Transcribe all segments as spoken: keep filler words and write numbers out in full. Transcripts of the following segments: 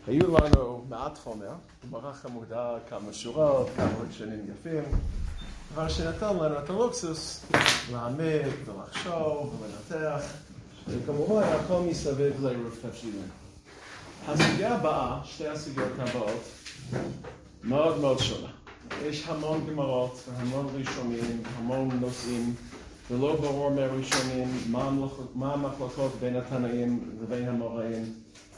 היו לנו מעט חומר, במערך המודע כמה שורות, כמה שנים יפים, אבל שנתן לנו את הלוקסוס להעמיק ולחשוב ולנתח, וכמובן הכל מסביב לעירוב תבשילים. הסוגיה הבאה, שתי הסוגיות הבאות, מאוד מאוד שונה. יש המון גמרות והמון ראשונים, המון נושאים, ולא ברור מהראשונים מה המחלוקות בין התנאים לבין המוראים.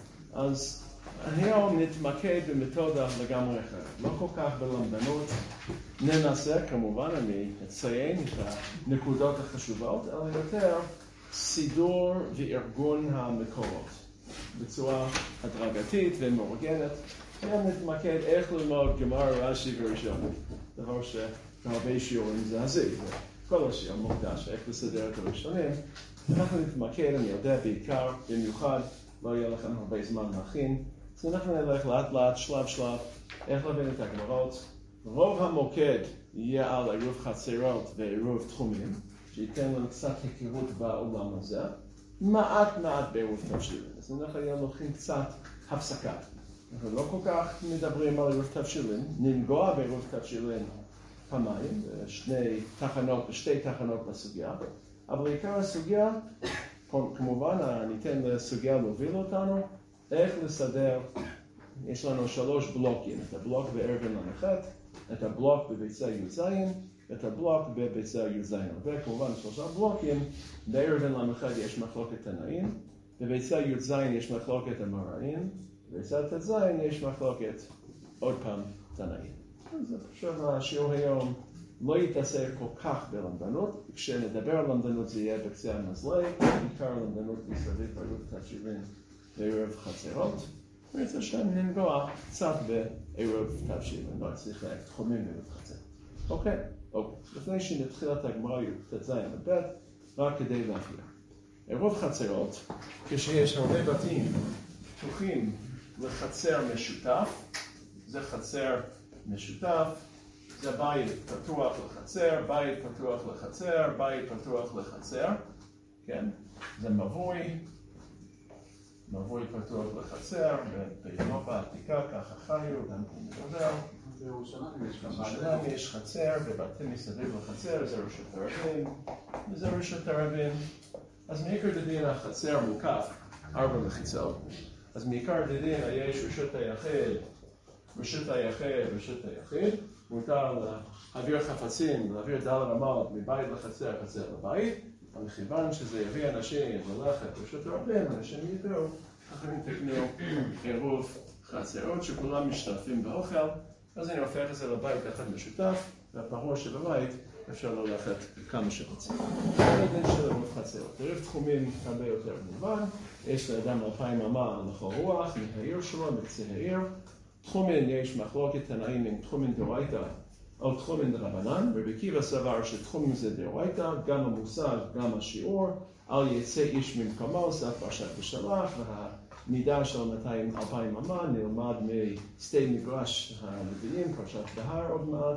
אז היום נתמקד במתודה לגמרי אחרת, לא כל כך בלמדנות. ננסה, כמובן, אני אציין את הנקודות החשובות, אלא יותר סידור וארגון המקורות בצורה הדרגתית ומאורגנת. היום נתמקד איך ללמוד גמרא, רש"י וראשונים, דבר שהרבה שיעורים זה הזה, כל השיעור מוקדש, איך לסדר את הראשונים. אנחנו נתמקד, אני יודע, בעיקר, במיוחד, לא יהיה לכם הרבה זמן להכין, אז אנחנו נלך לאט לאט, שלב שלב, איך להבין את הגמרות. רוב המוקד יהיה על עירוב חצרות ועירוב תחומים, שייתן לנו קצת היכרות בעולם הזה, מעט מעט בעירוב תבשילים. אז אנחנו היום לוקחים קצת הפסקה. אנחנו לא כל כך מדברים על עירוב תבשילים, ננגוע בעירוב תבשילים פעמיים, שני תחנות, בשתי תחנות בסוגיה, אבל עיקר הסוגיה, כמובן, ניתן לסוגיה להוביל אותנו, איך לסדר, יש לנו שלוש בלוקים, את הבלוק בערבן למחת, את הבלוק בביצה י"ז, את הבלוק בביצה י"ז. וכמובן שלושה בלוקים, בערבן למחת יש מחלוקת תנאים, בביצה י"ז יש מחלוקת אמוראים, בביצה ט"ז יש מחלוקת עוד פעם תנאים. אז עכשיו השיעור היום לא יתעסק כל כך בלמדנות, כשנדבר על למדנות זה יהיה בקצה המזלג, בעיקר למדנות מסביב לעירוב תבשילים ועירוב חצרות. ואצל שם ננגוע קצת בעירוב תבשילים, לא צריך תחומים בעירוב חצרות. אוקיי, אוקיי. לפני שנתחיל את הגמרא ט"ז עד ב', רק כדי להבהיר. עירוב חצרות, כשיש הרבה בתים פתוחים לחצר משותף, זה חצר משותף, זה בית פתוח לחצר, בית פתוח לחצר, בית פתוח לחצר, כן? זה מבוי, מבוי פתוח לחצר, באירופה העתיקה, ככה חיו, גם פה מדבר. בירושלים יש חצר, בבתים מסביב לחצר, זה רשות הרבים, וזה רשות הרבים. אז מעיקר דדין החצר מוקף, ארבע מחיצות. אז מעיקר דדין יש רשות היחיד, רשות היחיד, רשות היחיד. מותר להעביר חפצים, להעביר דל רמות מבית לחצר, חצר לבית, אבל כיוון שזה יביא אנשים ללכת רשות הרבים, אנשים ידעו, אחרים תקנו עירוב חצרות שכולם משתתפים באוכל, אז אני הופך את זה לבית אחד משותף, והפרוע שבבית אפשר ללכת כמה שרוצים. זה הדין של עירוב חצרות. עירוב תחומים הרבה יותר מובן, יש לאדם אלפיים אמה לכל רוח, מהעיר שלו, מקצה העיר. תחומין יש מחלוקת תנאים עם תחומין דאורייתא או תחומין דרבנן. רבי עקיבא סבר שתחומין זה דאורייתא, גם המושג, גם השיעור, אל יצא איש ממקומו, זה פרשת בשלח, והמידה של מאתיים אלפיים אמה נלמד משדה מגרש הלוויים, פרשת בהר עוד מעט,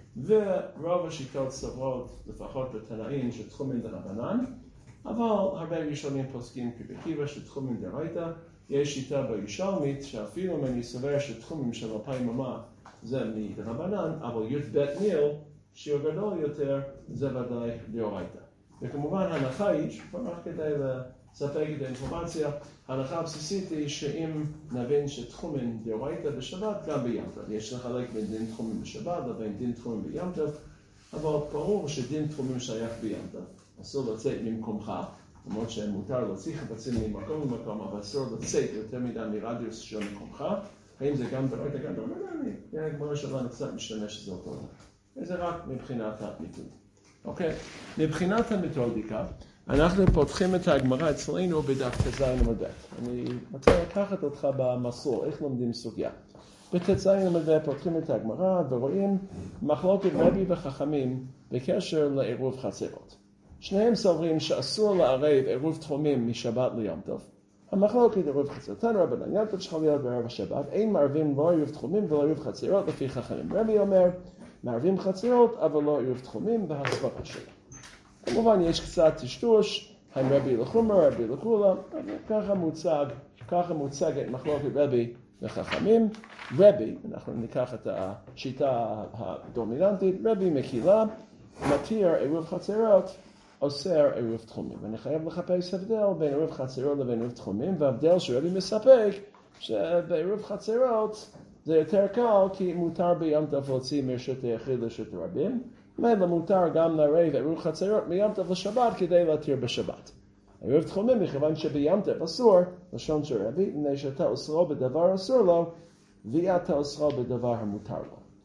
ורוב השיטות סברות, לפחות בתנאים של תחומין דרבנן, אבל הרבה ראשונים פוסקים כרבי עקיבא שתחומין דאורייתא. יש שיטה בירושלמית שאפילו אם אני סובר שתחומים של אלפיים אמה זה מדרבנן, אבל י"ב מיל, שיעור גדול יותר, זה ודאי דאורייתא. וכמובן הנחה היא, שכבר כדי לספק את האינפורמציה, ההנחה הבסיסית היא שאם נבין שתחומים דאורייתא בשבת, גם בים טוב. יש לחלק בין דין תחומים בשבת לבין דין תחומים בים טוב, אבל ברור שדין תחומים שייך בים טוב. אסור לצאת ממקומך. למרות שמותר להוציא חפצים ממקום למקום, אבל אסור לצאת יותר מדי מרדיוס של מקומך. האם זה גם דאורייתא גם דרבנן? הגמרא שלנו קצת משתמש שזה אותו דבר. וזה רק מבחינת המיקוד. אוקיי? מבחינת המתודיקה, אנחנו פותחים את הגמרא אצלנו בדף ט"ז עמוד ב'. אני רוצה לקחת אותך במסלול, איך לומדים סוגיה. בט"ז עמוד ב' פותחים את הגמרא ורואים מחלוקת רבי וחכמים בקשר לעירוב חצרות. שניהם סוברים שאסור לערב עירוב תחומים משבת ליום טוב. המחלוקת עירוב חצרות, תנו רבנן, יום טוב צריך להיות בערב השבת, אין מערבים לא עירוב תחומים ולא עירוב חצרות לפי חכמים. רבי אומר, מערבים חצרות אבל לא עירוב תחומים והסברה שלו. כמובן יש קצת טשטוש, האם רבי לחומר, רבי לכולה, ככה מוצג, ככה מוצגת מחלוקת רבי וחכמים. רבי, אנחנו ניקח את השיטה הדומיננטית, רבי מקילה, מתיר עירוב חצרות, אוסר עירוב תחומים. ואני חייב לחפש הבדל בין עירוב חצרות לבין עירוב תחומים, וההבדל שרבי מספק, שבעירוב חצרות זה יותר קל, כי מותר בים טוב להוציא מרשות היחיד לרשות רבים, ומילא מותר גם לערב עירוב חצרות מים טוב לשבת כדי להתיר בשבת. עירוב תחומים, מכיוון שבים טוב אסור, לשון של רבי, מפני שאתה אוסרו בדבר אסור לו, ואתה אוסרו בדבר המותר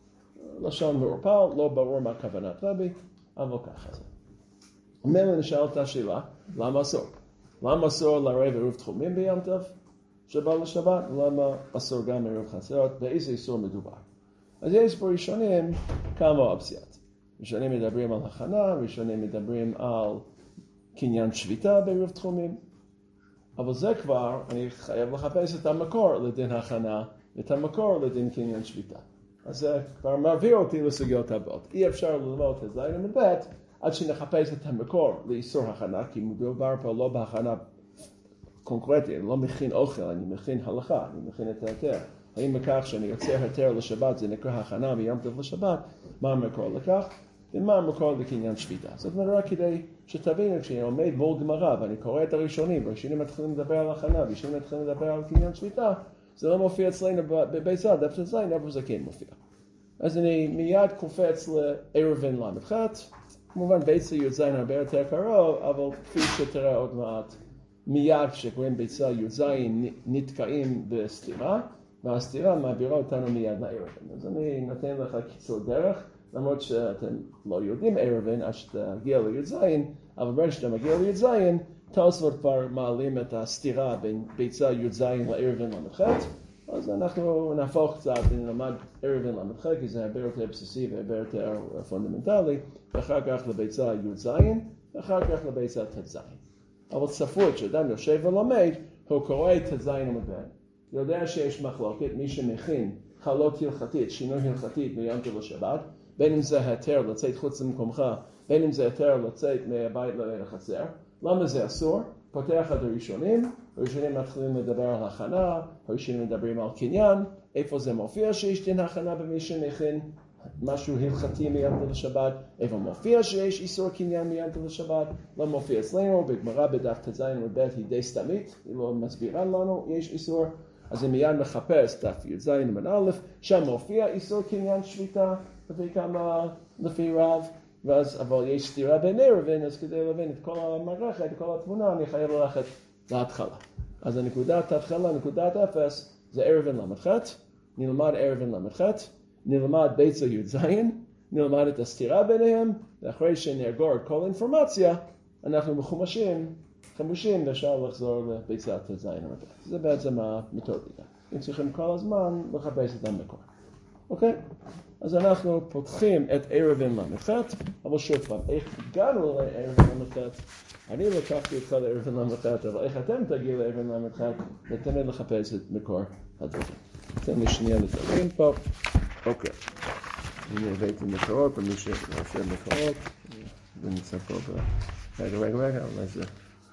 לו. לשון מעורפל, לא ברור מה כוונת רבי, אבל ככה זה. ומילא נשאלת השאלה, למה אסור? למה אסור לערב עירוב תחומים בים טוב שבא לשבת? למה אסור גם עירוב חצרות? באיזה איסור מדובר? אז יש פה ראשונים כמה אופציות. ראשונים מדברים על הכנה, ראשונים מדברים על קניין שביתה בעירוב תחומים. אבל זה כבר, אני חייב לחפש את המקור לדין הכנה, את המקור לדין קניין שביתה. אז זה כבר מעביר אותי לסוגיות הבאות. אי אפשר ללמוד את זה מבית, עד שנחפש את המקור לאיסור הכנה, כי מדובר פה לא בהכנה קונקרטית, אני לא מכין אוכל, אני מכין הלכה, אני מכין את ההיתר. האם בכך שאני יוצר היתר לשבת, זה נקרא הכנה ביום טוב לשבת, מה המקור לכך? ומה המקור לקניין שביתה? זאת אומרת, רק כדי שתבינו, כשאני עומד מול גמרא, ואני קורא את הראשונים, והראשונים מתחילים לדבר על הכנה, והראשונים מתחילים לדבר על קניין שביתה, זה לא מופיע אצלנו בביצה, דווקא אצלנו, אבל זה כן מופיע. אז אני מיד קופץ לערבין למ"ח, כמובן ביצה י"ז הרבה יותר קרוב, אבל כפי שתראה עוד מעט, מיד כשקוראים ביצה י"ז נתקעים בסתירה, והסתירה מעבירה אותנו מיד לערבין. אז אני נותן לך קיצור דרך, למרות שאתם לא יודעים ערבין עד שתגיע לי"ז, אבל ברגע שאתה מגיע לי"ז, תוספות כבר מעלים את הסתירה בין ביצה י"ז לערבין למ"ח, אז אנחנו נהפוך קצת ונלמד ערבין למ"ח, כי זה הרבה יותר בסיסי והרבה יותר פונדמנטלי, ואחר כך לביצה י"ז, ואחר כך לביצה ט"ז. אבל צפות שאדם יושב ולומד, הוא קורא את ט"ז עמוד ב', יודע שיש מחלוקת, מי שמכין חלות הלכתית, שינוי הלכתית מיום טוב לשבת, בין אם זה היתר לצאת חוץ למקומך, בין אם זה היתר לצאת מהבית לחצר. למה זה אסור? פותח את הראשונים, הראשונים מתחילים לדבר על הכנה, הראשונים מדברים על קניין, איפה זה מופיע שיש דין הכנה במי שמכין משהו הלכתי מיום טוב לשבת, איפה מופיע שיש איסור קניין מיום טוב לשבת, לא מופיע אצלנו, בגמרא בדף ט"ז עמוד ב' היא די סתמית, היא לא מסבירה לנו, יש איסור, אז אני מיד מחפש דף י"ז עמוד א', שם מופיע איסור קניין שביתה, לפי כמה, לפי רב, ואז, אבל יש סתירה בין ערבין, אז כדי להבין את כל המערכת, את כל התמונה, אני חייב ללכת להתחלה. אז הנקודת ההתחלה, נקודת אפס, זה ערבין למ"ח, נלמד ערבין למ"ח, נלמד ביצה י"ז, נלמד את הסתירה ביניהם, ואחרי שנאגור את כל האינפורמציה, אנחנו מחומשים, חמושים, ואפשר לחזור לביצה ט"ז. זה בעצם המתודיקה. אם צריכים כל הזמן לחפש את המקור. אוקיי? אז אנחנו פותחים את ערבין למ"ח, אבל שוב פעם, איך הגענו לערבין למ"ח? אני לקחתי אותך לערבין למ"ח, אבל איך אתם תגיעו לערבין למ"ח? ותמיד לחפש את מקור הדברים. תן לי שנייה לתרגם פה. אוקיי. אני הבאתי מקורות, ומי שמאפשר מקורות, זה נמצא פה ב... רגע, רגע, רגע, אולי זה...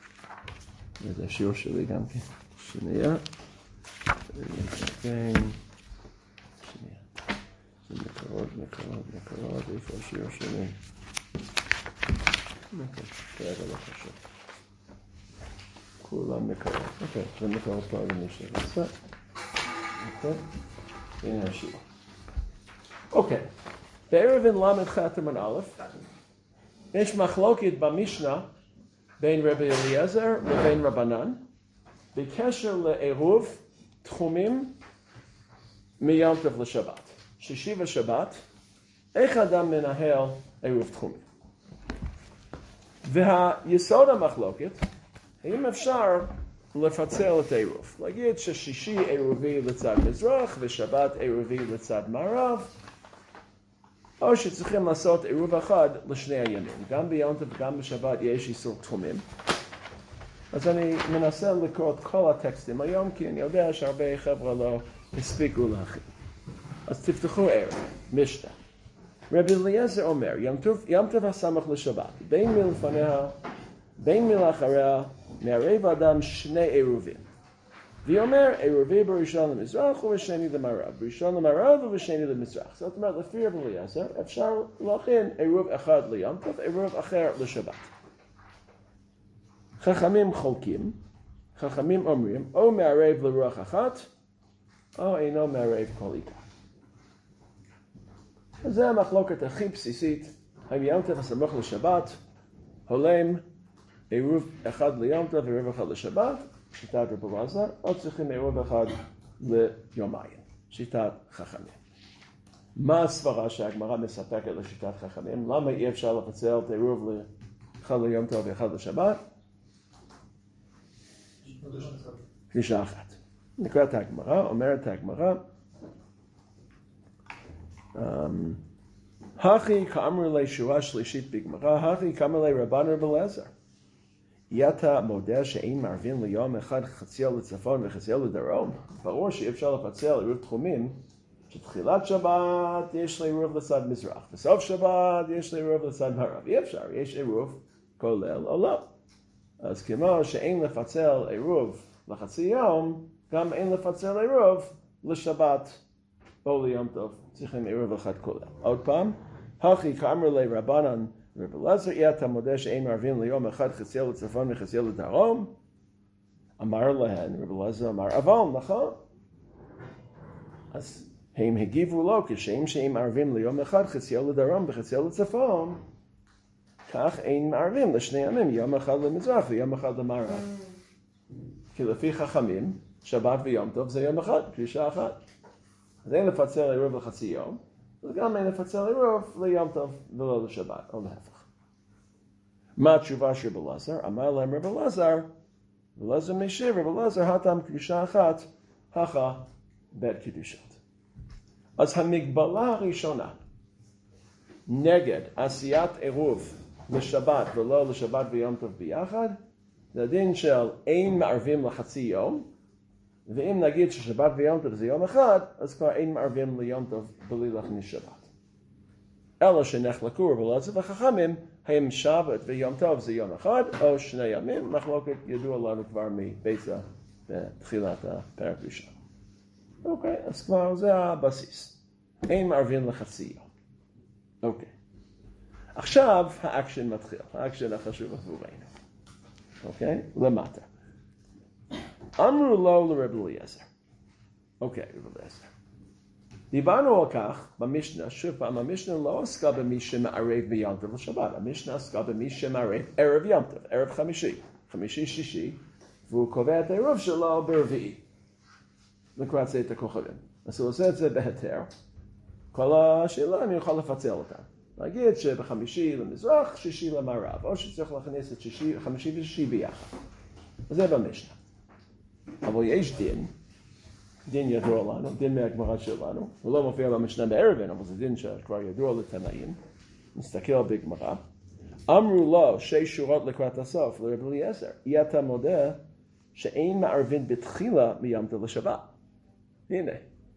זה השיעור שלי גם כן. שנייה. שנייה. מקורות, מקורות, מקורות, איפה השיעור שלי? אוקיי, כרגע לא חשוב. כולם מקורות. אוקיי, זה מקורות פה למי שרצה. אוקיי, הנה השיעור. אוקיי, בערבין למ"ח עמוד א', יש מחלוקת במשנה בין רבי אליעזר לבין רבנן, בקשר לעירוב תחומים מיום טוב לשבת. שישי ושבת, איך אדם מנהל עירוב תחומים. והיסוד המחלוקת, האם אפשר לפצל את העירוב. להגיד ששישי עירובי לצד מזרח ושבת עירובי לצד מערב, או שצריכים לעשות עירוב אחד לשני הימים. גם ביום טוב וגם בשבת יש איסור תחומים. אז אני מנסה לקרוא את כל הטקסטים היום, כי אני יודע שהרבה חבר'ה לא הספיקו להכין. אז תפתחו ערב, משנה. רבי אליעזר אומר, יום טוב הסמך לשבת, בין מלפניה, בין מלאחריה, מערב האדם שני עירובים. ואומר, עירובי בראשון למזרח ובשני למערב, בראשון למערב ובשני למזרח. זאת אומרת, לפי רב אליעזר, אפשר להכין עירוב אחד ליום טוב, עירוב אחר לשבת. חכמים חולקים, חכמים אומרים, או מערב לרוח אחת, או אינו מערב כל עיקר. אז זה המחלוקת הכי בסיסית, האם יום טוב הסמוך לשבת, הולם עירוב אחד ליום טוב ועירוב אחד לשבת, שיטת רב אליעזר, או צריכים עירוב אחד ליומיים, שיטת חכמים. מה הסברה שהגמרא מספקת לשיטת חכמים? למה אי אפשר לפצל את עירוב אחד ליום טוב ואחד לשבת? קדושה אחת. נקרא את הגמרא, אומרת הגמרא, הכי כאמר לי שורה שלישית בגמרא, הכי כאמר לי רבן רב אליעזר. יתה מודה שאין מערבים ליום אחד חצייה לצפון וחצייה לדרום. ברור שאי אפשר לפצל עירוב תחומים, שתחילת שבת יש לי עירוב לצד מזרח, בסוף שבת יש לי עירוב לצד מערב. אי אפשר, יש עירוב כולל או לא. אז כמו שאין לפצל עירוב לחצי יום, גם אין לפצל עירוב לשבת או ליום טוב. צריכים עירוב אחד כולל. עוד פעם, הכי כאמר לי רבנן רב אליעזר, יתה מודה שאין מערבים ליום אחד חצייה לצפון וחצייה לדרום. אמר להן, רב אליעזר אמר, אבל נכון. אז הם הגיבו לו, כשם שאין מערבים ליום אחד חצייה לדרום וחצייה לצפון, כך אין מערבים לשני ימים, יום אחד למזרח ויום אחד למערב. כי לפי חכמים, שבת ויום טוב זה יום אחד, קדושה אחת. אז אין לפצל עירוב לחצי יום, וגם אין לפצל עירוב ליום טוב ולא לשבת, או להפך. מה התשובה של רב אליעזר? אמר להם רב אליעזר, רב אליעזר משיב, רב אליעזר הטעם קדושה אחת, הכה בית קדושות. אז המגבלה הראשונה נגד עשיית עירוב לשבת ולא לשבת ויום טוב ביחד, זה הדין של אין מערבים לחצי יום, ואם נגיד ששבת ויום טוב זה יום אחד, אז כבר אין מערבים ליום טוב בלי להכניס שבת. אלא שנחלקו רב אליעזר וחכמים, האם שבת ויום טוב זה יום אחד או שני ימים, מחלוקת ידוע לנו כבר מביצה בתחילת הפרק ראשון. אוקיי, אז כבר זה הבסיס. אין מערבים לחצי יום. אוקיי. עכשיו האקשן מתחיל, האקשן החשוב עבורנו. אוקיי? למטה. אמרו לו לרב אליעזר. אוקיי, רב אליעזר. דיברנו על כך במשנה, שוב פעם, המשנה לא עסקה במי שמערב ביום טוב לשבת, המשנה עסקה במי שמערב ערב יום טוב, ערב חמישי, חמישי שישי, והוא קובע את הערב שלו ברביעי. לקראת זה את הכוכבים. אז הוא עושה את זה בהיתר. כל השאלה אני יכול לפצל אותה. להגיד שבחמישי למזרח, שישי למערב, או שצריך להכניס את שישי, חמישי ושישי ביחד. אז זה במשנה. אבל יש דין, דין ידוע לנו, דין מהגמרא שלנו, הוא לא מופיע במשנה בערבן, אבל זה דין שכבר ידוע לתנאים. נסתכל בגמרא. אמרו לו שש שורות לקראת הסוף, לרב אליעזר, יתה מודה שאין מערבין בתחילה מיום טוב לשבת. הנה.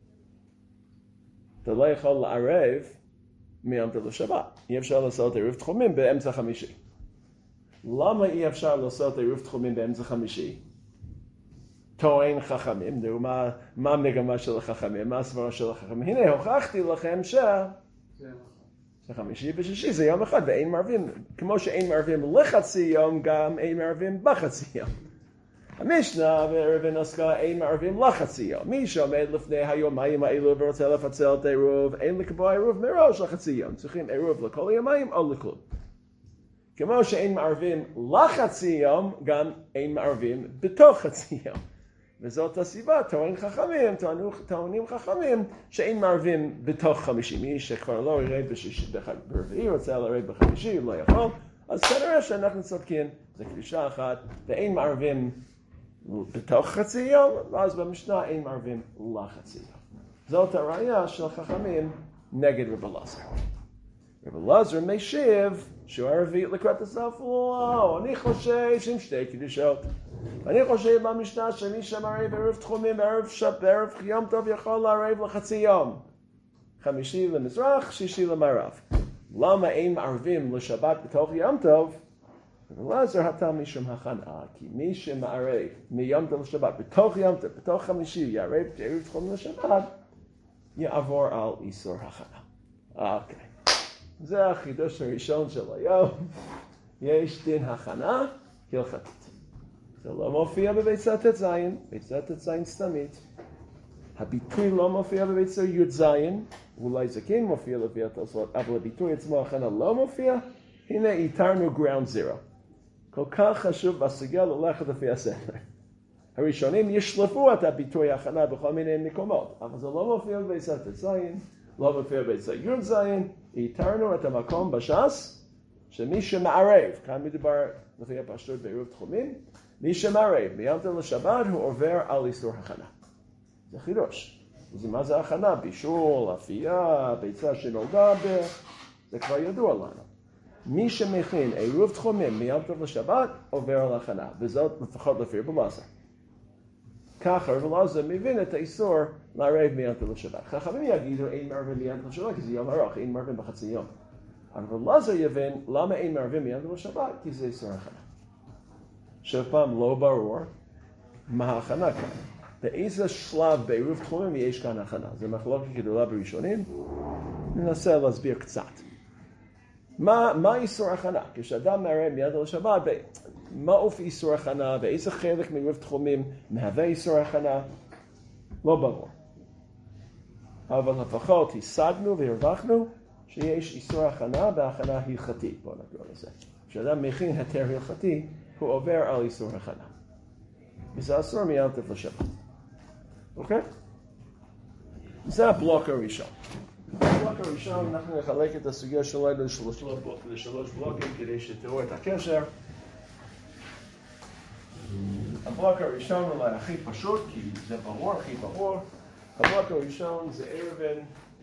אתה לא יכול לערב מיום טוב לשבת. אי אפשר לעשות עירוב תחומים באמצע חמישי. למה אי אפשר לעשות עירוב תחומים באמצע חמישי? טוען חכמים, דעו מה, מה המגמה של החכמים, מה הסברה של החכמים. הנה, הוכחתי לכם ש... שחמישי ושישי זה יום אחד ואין מערבים. כמו שאין מערבים לחצי יום, גם אין מערבים בחצי יום. המשנה בערבן עסקה אין מערבים לחצי יום. מי שעומד לפני היומיים האלו ורוצה לפצל את העירוב, אין לקבוע עירוב מראש לחצי יום. צריכים עירוב לכל היומיים או לכלום. כמו שאין מערבים לחצי יום, גם אין מערבים בתוך חצי יום. וזאת הסיבה, טוענים חכמים, טוענים חכמים, שאין מערבים בתוך חמישי. מי שכבר לא ירד ברביעי, רוצה לרד בחמישי, לא יכול. אז כנראה שאנחנו צודקים, זה קדושה אחת, ואין מערבים בתוך חצי יום, ואז במשנה אין מערבים לחצי יום. זאת הראיה של חכמים נגד רב אליעזר. רב אליעזר משיב, שהוא הרביעי לקראת הסוף, לא, אני חושב שהם שתי קדושות. אני חושב במשנה שמי שמערב בערב תחומים, בערב שבת, בערב יום טוב יכול לערב לחצי יום. חמישי למזרח, שישי למערב. למה אין מערבים לשבת בתוך יום טוב? ולעזר הטעם משום הכנה, כי מי שמערב מיום טוב לשבת, בתוך יום טוב, בתוך חמישי, יערב ערב תחום לשבת, יעבור על איסור הכנה. אוקיי. זה החידוש הראשון של היום. יש דין הכנה הלכתית. זה לא מופיע בביצה ט"ז, ביצה ט"ז סתמית. הביטוי לא מופיע בביצה י"ז, אולי זה כן מופיע לפי התוספות, אבל הביטוי עצמו הכנה לא מופיע. הנה איתרנו ground zero. כל כך חשוב בסוגיה ללכת לפי הספר. הראשונים ישלפו את הביטוי הכנה בכל מיני מקומות, אבל זה לא מופיע בביצה ט"ז, לא מופיע בביצה י"ז, איתרנו את המקום בש"ס, שמי שמערב, כאן מדובר לפי הפשטות בעירוב תחומים, מי שמערב מיום טוב לשבת הוא עובר על איסור הכנה. זה חידוש. אז מה זה הכנה? בישול, אפייה, ביצה שנולדה ב... זה כבר ידוע לנו. מי שמכין עירוב תחומים מיום טוב לשבת עובר על הכנה, וזאת לפחות לפי רב אלעזר. ככה רב אלעזר מבין את האיסור לערב מיום טוב לשבת. חכמים יגידו אין מערבים מיום טוב לשבת כי זה יום ארוך, אין מערבים בחצי יום. אבל רב אלעזר יבין למה אין מערבים מיום טוב לשבת, כי זה איסור הכנה. שוב פעם לא ברור מה ההכנה כאן. באיזה שלב בעירוב תחומים יש כאן הכנה? זה מחלוקת גדולה בראשונים. ננסה להסביר קצת. מה, מה איסור הכנה? כשאדם מערב מיום טוב לשבת, מה אופי איסור הכנה? באיזה חלק מעירוב תחומים מהווה איסור הכנה? לא ברור. אבל לפחות השגנו והרווחנו שיש איסור הכנה בהכנה הלכתית. בואו נקרא לזה. כשאדם מכין היתר הלכתי, הוא עובר על איסור הכנה. וזה אסור מיום טוב לשבת. אוקיי? זה הבלוק הראשון. בבלוק הראשון אנחנו נחלק את הסוגיה שלנו לשלוש, לשלוש בלוקים כדי שתראו את הקשר. הבלוק הראשון אולי הכי פשוט, כי זה ברור, הכי ברור. הבלוק הראשון זה ערבן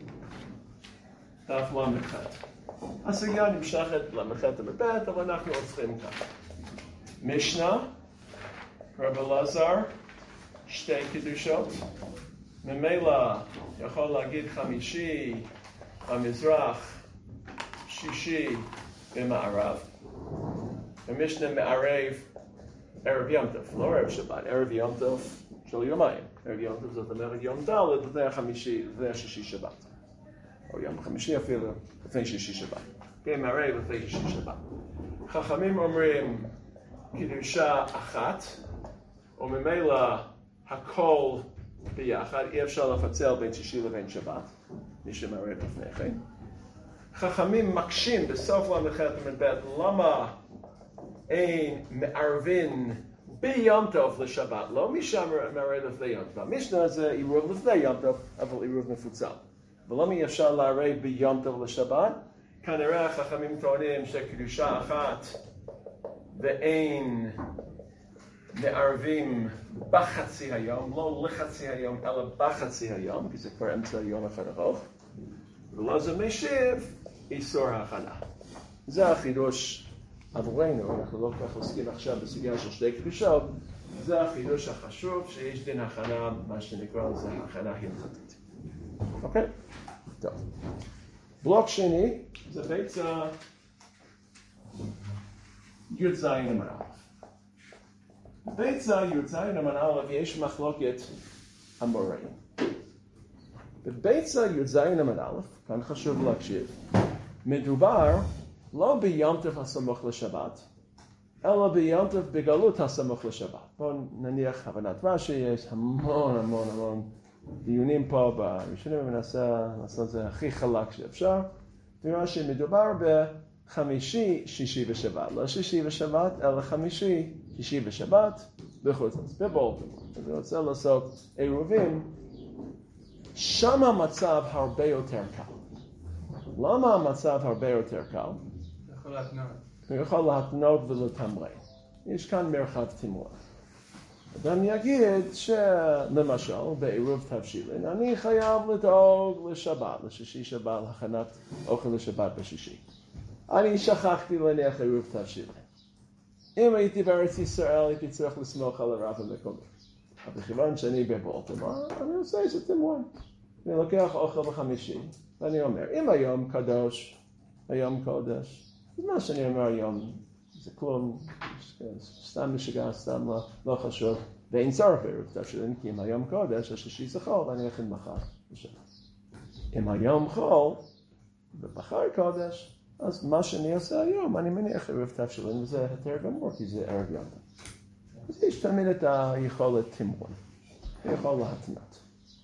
דף למ"ח. הסוגיה נמשכת למ"ח עמוד ב', אבל אנחנו עוצרים כאן. משנה, רב אלעזר, שתי קידושות. ממילא יכול להגיד חמישי במזרח, שישי במערב. ומשנה מערב ערב יום טוב, לא ערב שבת, ערב יום טוב של יומיים. ערב יום טוב זאת אומרת יום ד' לפני החמישי, לפני השישי שבת. או יום חמישי אפילו, לפני שישי שבת. כן, מערב לפני שישי שבת. חכמים אומרים קידושה אחת, וממילא הכל ביחד, אי אפשר לפצל בין שישי לבין שבת, מי שמערב לפני כן. חכמים מקשים בסוף למ"ח עמוד ב' למה אין מערבין ביום טוב לשבת, לא מי שמערב לפני יום טוב. המשנה זה עירוב לפני יום טוב, אבל עירוב מפוצל. ולמה אי אפשר לערב ביום טוב לשבת? כנראה החכמים טוענים שקדושה אחת ואין מערבים בחצי היום, לא לחצי היום, אלא בחצי היום, כי זה כבר אמצע יום אחד ארוך. ולא זה משיב איסור ההכנה. זה החידוש עבורנו, אנחנו לא כל כך עוסקים עכשיו בסוגיה של שתי קדושות, זה החידוש החשוב שיש דין הכנה, מה שנקרא לזה הכנה הלכתית. אוקיי? טוב. בלוק שני, זה ביצה י"ז עמוד א'. ביצה י"ז עמוד א' יש מחלוקת המוראים. בביצה י"ז עמוד א', כאן חשוב להקשיב, מדובר לא ביום טוב הסמוך לשבת, אלא ביום טוב בגלות הסמוך לשבת. בואו נניח הבנת רש"י, יש המון המון המון דיונים פה בראשונים, וננסה לעשות את זה הכי חלק שאפשר. רש"י מדובר בחמישי, שישי ושבת. לא שישי ושבת, אלא חמישי, שישי ושבת, בחוץ לארץ, בבולטימור. אני רוצה לעשות עירובים. שם המצב הרבה יותר קל. למה המצב הרבה יותר קל? הוא יכול להתנות. הוא יכול להתנות ולתמרן. יש כאן מרחב תמרון. אדם יגיד שלמשל בעירוב תבשילין אני חייב לדאוג לשבת, לשישי שבת, להכנת אוכל לשבת בשישי. אני שכחתי להניח עירוב תבשילין. אם הייתי בארץ ישראל הייתי צריך לסמוך על הרב המקומי. אבל כיוון שאני בבולטימור, אני עושה איזה תמרון. אני לוקח אוכל בחמישי, ואני אומר, אם היום קדוש, היום קודש, אז מה שאני אומר היום זה כלום, סתם משגע, סתם לא, לא חשוב, ואין צורך בערב תבשילין, כי אם היום קודש, השישי זה חול, ואני אכן מחר. אם היום חול, ובחר קודש, אז מה שאני עושה היום, אני מניח ערב תבשילין, וזה יותר גמור, כי זה ערב יום טוב. אז יש תמיד את היכולת תמרון, יכול להתנות.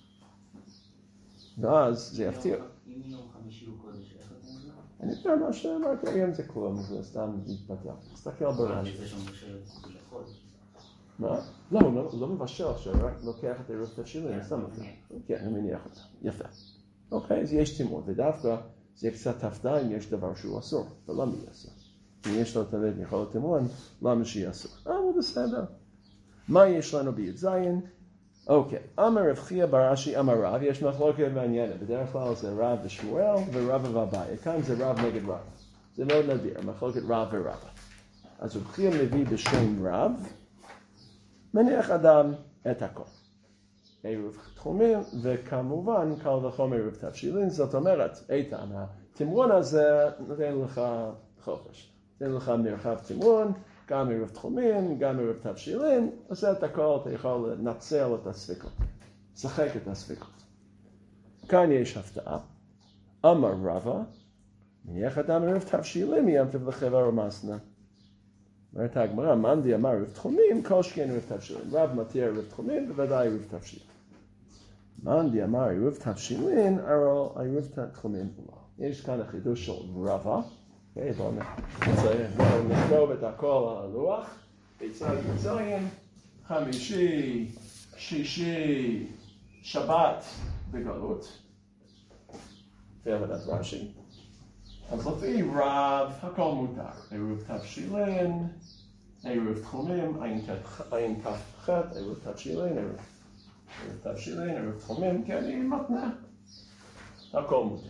ואז זה יפתיע. אם יום חמישי הוא קודש, איך אתם יודעים? אני יודע מה שאמרתי, היום זה כלום, זה סתם להתפתח. תסתכל ברעש. זה שם בשל לחודש. מה? לא, לא מבשל עכשיו, רק לוקח את ערב תבשילין, אני שם אותה. כן, אני מניח אותה. יפה. אוקיי, אז יש תימון, ודווקא זה קצת הפתעה אם יש דבר שהוא אסור, ולמה יהיה אסור? אם יש לו תמיד יכולת תימון, למה שיהיה אסור? אה, הוא בסדר. מה יש לנו בי"ז? אוקיי, אמר רב חייא בר אשי אמר רב, יש מחלוקת מעניינת, בדרך כלל זה רב ושמואל ורב ואביי, כאן זה רב נגד רב, זה מאוד נדיר, מחלוקת רב ורב. אז רב חייא מביא בשם רב, מניח אדם את הכל. ערב תחומים, וכמובן קל וחומר ערב תבשילין, זאת אומרת, איתן, התמרון הזה נותן לך חופש, נותן לך מרחב תמרון, גם ערב תחומים, גם ערב תבשילין, עושה את הכל, אתה יכול לנצל את הספיקות, לשחק את הספיקות. כאן יש הפתעה, אמר רבא, מניח אדם ערב תבשילין, מים טוב לחבר ומסנה. אומרת הגמרא, מאן דאמר ערב תחומים, כל שכן ערב תבשילין. רב מתיר ערב תחומים, בוודאי ערב תבשילין. מאן דאמר ערב תבשילין, אבל ערב תחומים לא. יש כאן החידוש של רבא. אוקיי, בואו נכתוב את הכל על הלוח. בצד י"ז, חמישי, שישי, שבת בגלות. ועבודת רש"י. אז לפי רב, הכל מותר. ערב תבשילין, ערב תחומים, עין ת"ח, ערב תבשילין, ערב תבשילין, ערב תחומים, כן, היא מתנה. הכל מותר.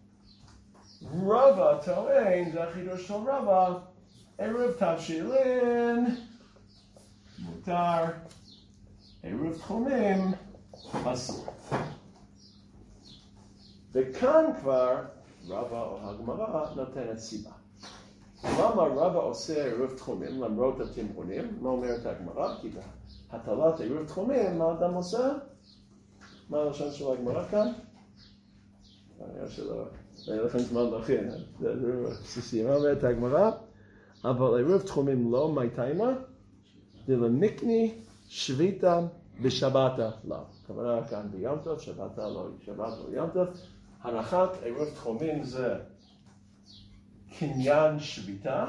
רבא טוען, זה החידוש של רבא, ערב תבשילין, מותר, ערב תחומים, אסור. וכאן כבר, רבא או הגמרא נותנת סיבה. למה רבא עושה ערב תחומים למרות התמרונים? מה אומרת הגמרא? כי בהטלת ערב תחומים, מה אדם עושה? מה הלשון של הגמרא כאן? אני חושב שלא, אין לכם זמן להכין, זה בסיסי. מה אומרת הגמרא? אבל ערב תחומים לא, מה תימה? זה למקני שביתה בשבתה לא. הכוונה כאן ביום טוב, שבתה לא, שבת לא יום טוב. הנחת ערב תחומים זה קניין שביתה,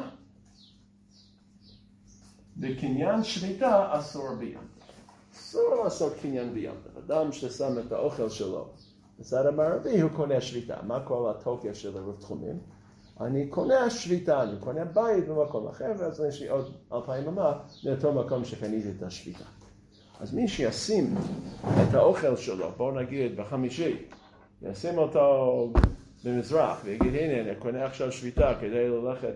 בקניין שביתה אסור ביום טוב. אסור לעשות קניין ביום טוב. אדם ששם את האוכל שלו בצד המערבי הוא קונה שביתה. מה כל התוקף של ערב תחומים? אני קונה שביתה, אני קונה בית במקום אחר, ואז יש לי עוד אלפיים אמה מאותו מקום שקניתי את השביתה. אז מי שישים את האוכל שלו, בואו נגיד בחמישי, ישים אותו במזרח ויגיד, הנה, אני קונה עכשיו שביתה כדי ללכת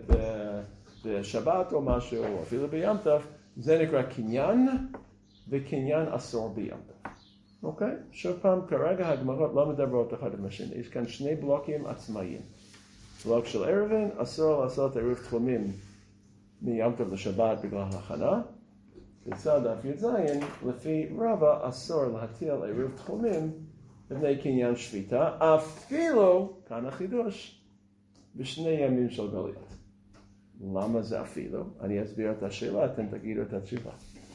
בשבת או משהו, או אפילו ביום טוב, זה נקרא קניין, וקניין אסור ביום טוב. אוקיי? שוב פעם, כרגע הגמרות לא מדברות אחד עם השני. יש כאן שני בלוקים עצמאיים. בלוק של ערבין, אסור לעשות ערב תחומים מיום טוב לשבת בגלל הכנה. בצד דף י"ז, לפי רבא, אסור להטיל ערב תחומים בבני קניין שביתה, אפילו, כאן החידוש, בשני ימים של גלות. למה זה אפילו? אני אסביר את השאלה, אתם תגידו את התשובה.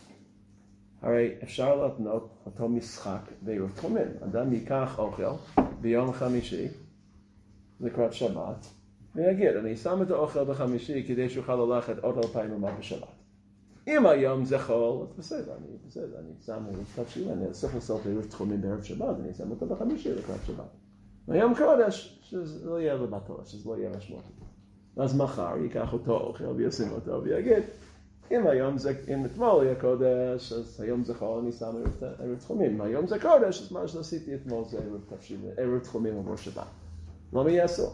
הרי אפשר להתנות אותו משחק בערב תחומים. אדם ייקח אוכל ביום חמישי, לקראת שבת, ויגיד, אני שם את האוכל בחמישי כדי שאוכל ללכת עוד אלפיים אמה בשבת. אם היום זה חול, אז בסדר, אני בסדר, אני שם ערב תבשילין, אני אצטרך לעשות ערב תחומים בערב שבת, אני שם אותו בחמישי לקראת שבת. ביום קודש, שזה לא יהיה לבטל, שזה לא יהיה משמעותי. אז מחר ייקח אותו אוכל וישים אותו ויגיד, אם היום זה, אם אתמול יהיה קודש, אז היום זה חול, אני שם ערב תחומים. אם היום זה קודש, אז מה שעשיתי אתמול זה ערב תבשילין, ערב תחומים עבור שבת. למה יעשו?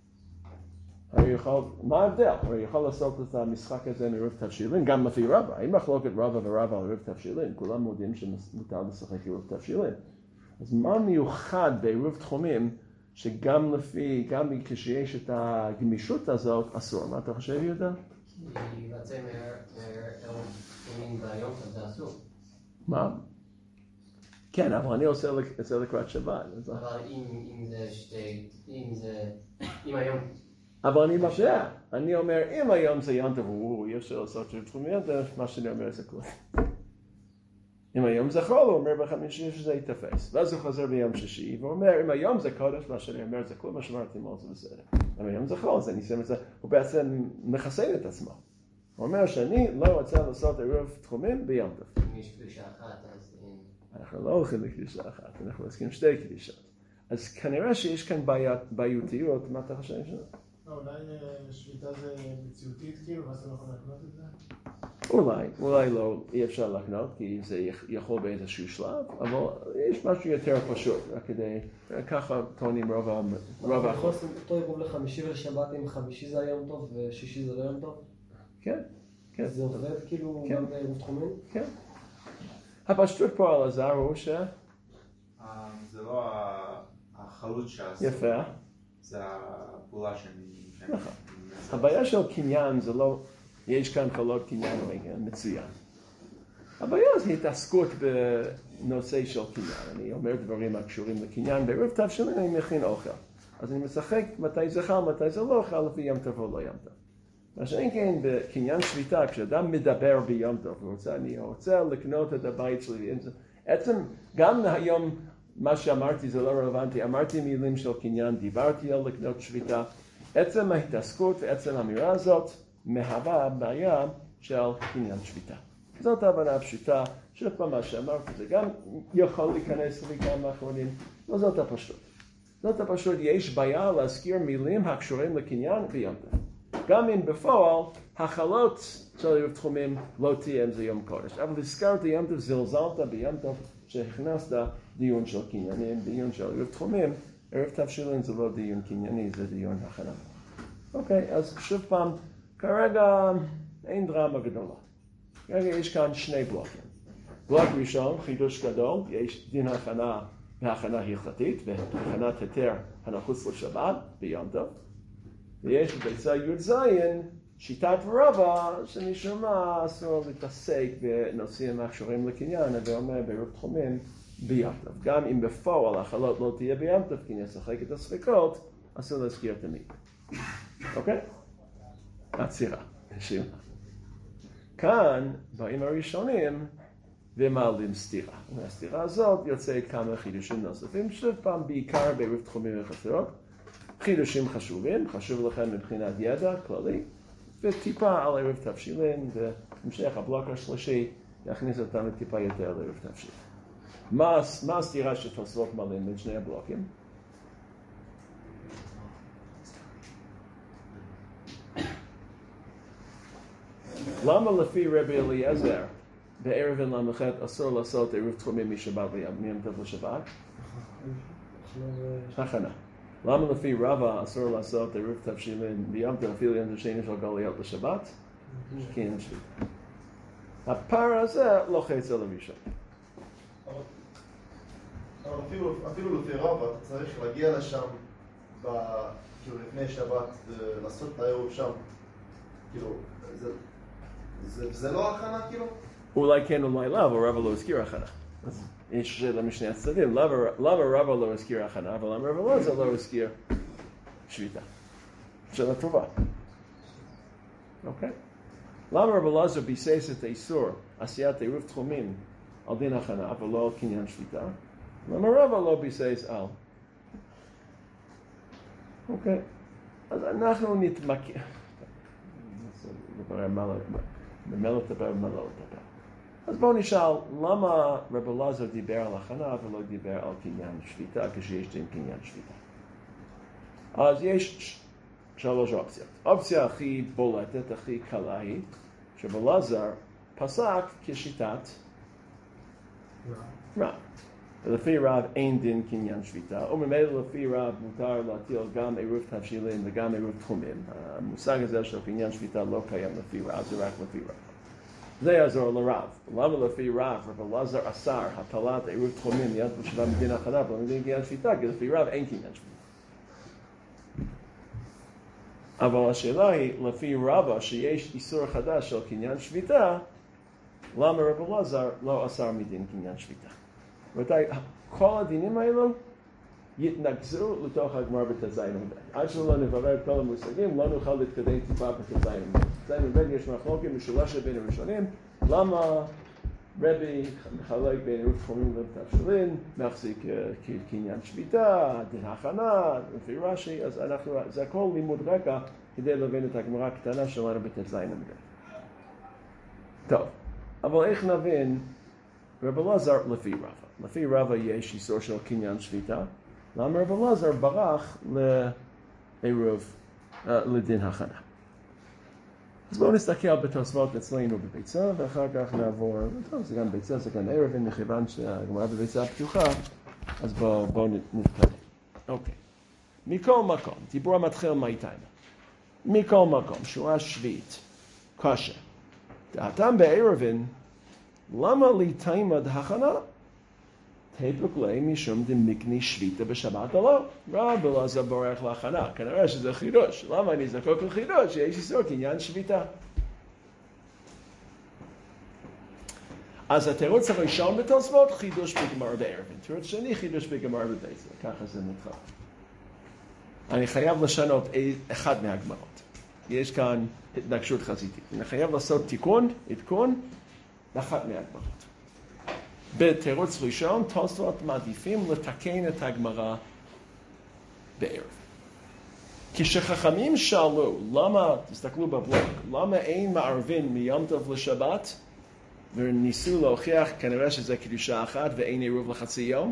הרי יכול, מה ההבדל? הרי יכול לעשות את המשחק הזה מערב תבשילין, גם לפי רבא. אם מחלוקת רבא ורבא על ערב תבשילין, כולם יודעים שמותר לשחק ערב תבשילין. אז מה מיוחד בערב תחומים, שגם לפי, גם כשיש את הגמישות הזאת, אסור? מה אתה חושב, יהודה? יבצע מערב תחומים ביום, זה אסור. מה? כן, אבל אני עושה את זה לקראת שבת. אבל אם זה שתי, אם זה, אם היום... אבל אני מפריע. אני אומר, אם היום זה יום טוב, הוא אפשר לעשות של תחומי ידע, מה שאני אומר זה כלום. אם היום זה חול, הוא אומר בחמישי שזה יתפס. ואז הוא חוזר ביום שישי, והוא אומר, אם היום זה קודש, מה שאני אומר זה כלום, מה שאמרתי מאוד זה בסדר. אם היום זה חול, זה ניסים את זה, הוא בעצם מחסן את עצמו. הוא אומר שאני לא רוצה לעשות עירוב תחומים ביום טוב. אם יש קדושה אחת, אז... אנחנו לא הולכים לקדושה אחת, אנחנו עוסקים שתי קדושות. אז כנראה שיש כאן בעיותיות, מה אתה חושב שזה? אולי שביתה זה מציאותית כאילו, ואז אתה לא יכול להקנות את זה? אולי, אולי לא, אי אפשר להקנות, כי זה יכול באיזשהו שלב, אבל יש משהו יותר פשוט, רק כדי, ככה טוענים רוב האחוז. אתה יכול לעשות אותו עירוב לחמישי ולשבת, אם חמישי זה היום טוב ושישי זה לא יום טוב? כן, כן. זה עובד כאילו גם בעירוב תחומים? כן. הפשטות פה על הזר הוא ש... זה לא החלוץ שעשו. יפה. זה הפעולה שאני... נכון. הבעיה של קניין זה לא... יש כאן חלות קניין מצוין. הבעיה זה התעסקות בנושא של קניין. אני אומר דברים הקשורים לקניין. בערב תבשילין אני מכין אוכל. אז אני משחק מתי זה חל, מתי זה לא חל, לפי יום טוב או לא יום טוב. מה שאין כן בקניין שביתה, כשאדם מדבר ביום טוב, רוצה, אני רוצה לקנות את הבית שלי. עצם, גם היום מה שאמרתי זה לא רלוונטי, אמרתי מילים של קניין, דיברתי על לקנות שביתה. עצם ההתעסקות ועצם האמירה הזאת מהווה בעיה של קניין שביתה. זאת ההבנה הפשוטה, שוב מה שאמרתי, זה גם יכול להיכנס לי כמה אחרונים, לא זאת הפשוט. זאת הפשוט, יש בעיה להזכיר מילים הקשורים לקניין ביום טוב. גם אם בפועל, החלות של עירוב תחומים לא תהיה אם זה יום קודש. אבל הזכרת יום טוב, זלזלת ביום טוב שהכנסת דיון של קניינים, דיון של עירוב תחומים. ערב תבשילין זה לא דיון קנייני, זה דיון הכנה. אוקיי, אז שוב פעם, כרגע אין דרמה גדולה. כרגע יש כאן שני בלוקים. בלוק ראשון, חידוש גדול, יש דין הכנה והכנה הלכתית, והכנת היתר הנחוץ לשבת ביום טוב. ויש בביצה י"ז שיטת רבא שמשום מה אסור להתעסק בנושאים הקשורים לקניין, ואומר בעירוב תחומים ביום טוב. גם אם בפועל החלות לא תהיה ביום טוב, כי נשחק את הספקות, אסור להזכיר תמיד. אוקיי? עצירה, נשימה. כאן באים הראשונים ומעלים סתירה. והסתירה הזאת יוצאת כמה חידושים נוספים, שוב פעם בעיקר בעירוב תחומים וחצרות. חידושים חשובים, חשוב לכם מבחינת ידע כללי, וטיפה על עירוב תבשילין, והמשך הבלוק השלישי יכניס אותנו טיפה יותר לעירוב תבשילין. מה, מה הסתירה שתוספות מעלים בין שני הבלוקים? למה לפי רבי אליעזר בערב אין למחת אסור לעשות עירוב תחומים משבת ויום טוב לשבת? הכנה. למה לפי רבא אסור לעשות עירוב תבשילין ביום טוב אפילו יום שני של גלויות לשבת? כי אין שביתה. הפער הזה לוחץ על הראשון. אבל אפילו, אפילו לפי רבא אתה צריך להגיע לשם כאילו לפני שבת לעשות את העירוב שם. כאילו, זה, זה, זה לא הכנה כאילו? אולי כן אולי לא, אבל רבא לא הזכיר הכנה. יש שאלה משני הצדדים, למה רבא לא הזכיר הכנה, אבל למה רבא לא זה לא הזכיר שביתה? שאלה טובה. אוקיי? למה רבא לזר ביסס את האיסור עשיית עירוב תחומים על דין הכנה, אבל לא על קניין שביתה? למה רבא לא ביסס על? אוקיי? אז אנחנו נתמקד. במלא תדבר ומלא לא תדבר. אז בואו נשאל, למה רבי אלעזר דיבר על הכנה ולא דיבר על קניין שביתה כשיש דין קניין שביתה? אז יש שלוש אופציות. האופציה הכי בולטת, הכי קלה היא, שרבי אלעזר פסק כשיטת רב. ולפי רב אין דין קניין שביתה, וממילא לפי רב מותר להטיל גם עירוב תבשילין וגם עירוב תחומים. המושג הזה של קניין שביתה לא קיים לפי רב, זה רק לפי רב. זה יעזור לרב. למה לפי רב, רב אלעזר אסר הטלת עירוב תחומים מיד בשבע מדין הכנה ולא מדין קניין שביתה, כי לפי רב אין קניין שביתה. אבל השאלה היא, לפי רבא, שיש איסור חדש של קניין שביתה, למה רב אלעזר לא אסר מדין קניין שביתה? רבותיי, כל הדינים האלו יתנגזו לתוך הגמרא בט"ז עמוד ב'. עד שלא נברר את כל המושגים, לא נוכל להתקדם טיפה בט"ז עמוד ב'. בט"ז עמוד ב' יש מחלוקת משולשת בין הראשונים, למה רבי מחלק בין עירוב תחומים ותבשילין, מחזיק קניין שביתה, דין הכנה, לפי רש"י, אז אנחנו, זה הכל לימוד רקע כדי להבין את הגמרא הקטנה שלנו בט"ז עמוד ב'. טוב, אבל איך נבין רב אלעזר לפי רבא? לפי רבא יש איסור של קניין שביתה, למה רב אלעזר ברח לעירוב, לדין הכנה. אז בואו נסתכל בתוספות אצלנו בביצה, ואחר כך נעבור, טוב, זה גם ביצה, זה גם ערבים, מכיוון שהגמרא בביצה פתוחה, אז בואו בוא נתקדם. אוקיי. מכל מקום, דיבור המתחיל מהי-תימה. מכל מקום, שורה שביעית, קשה. דעתם בערבים, למה לי תימה דהכנה? תפק לי משום דמקני שביתה בשבת או לא. רב אלעזר בורח להכנה. כנראה שזה חידוש. למה אני זקוק לחידוש? שיש איסור קניין שביתה. אז התירוץ הראשון בתוספות, חידוש בגמרא בערבים. תירוץ שני, חידוש בגמרא בביצה. ככה זה מתחיל. אני חייב לשנות אחד מהגמרות. יש כאן התנגשות חזיתית. אני חייב לעשות תיקון, עדכון, לאחת מהגמרות. בתירוץ ראשון, תוספות מעדיפים לתקן את הגמרא בערב. כשחכמים שאלו, למה, תסתכלו בבלוק, למה אין מערבין מיום טוב לשבת, וניסו להוכיח כנראה שזה קדושה אחת ואין עירוב לחצי יום?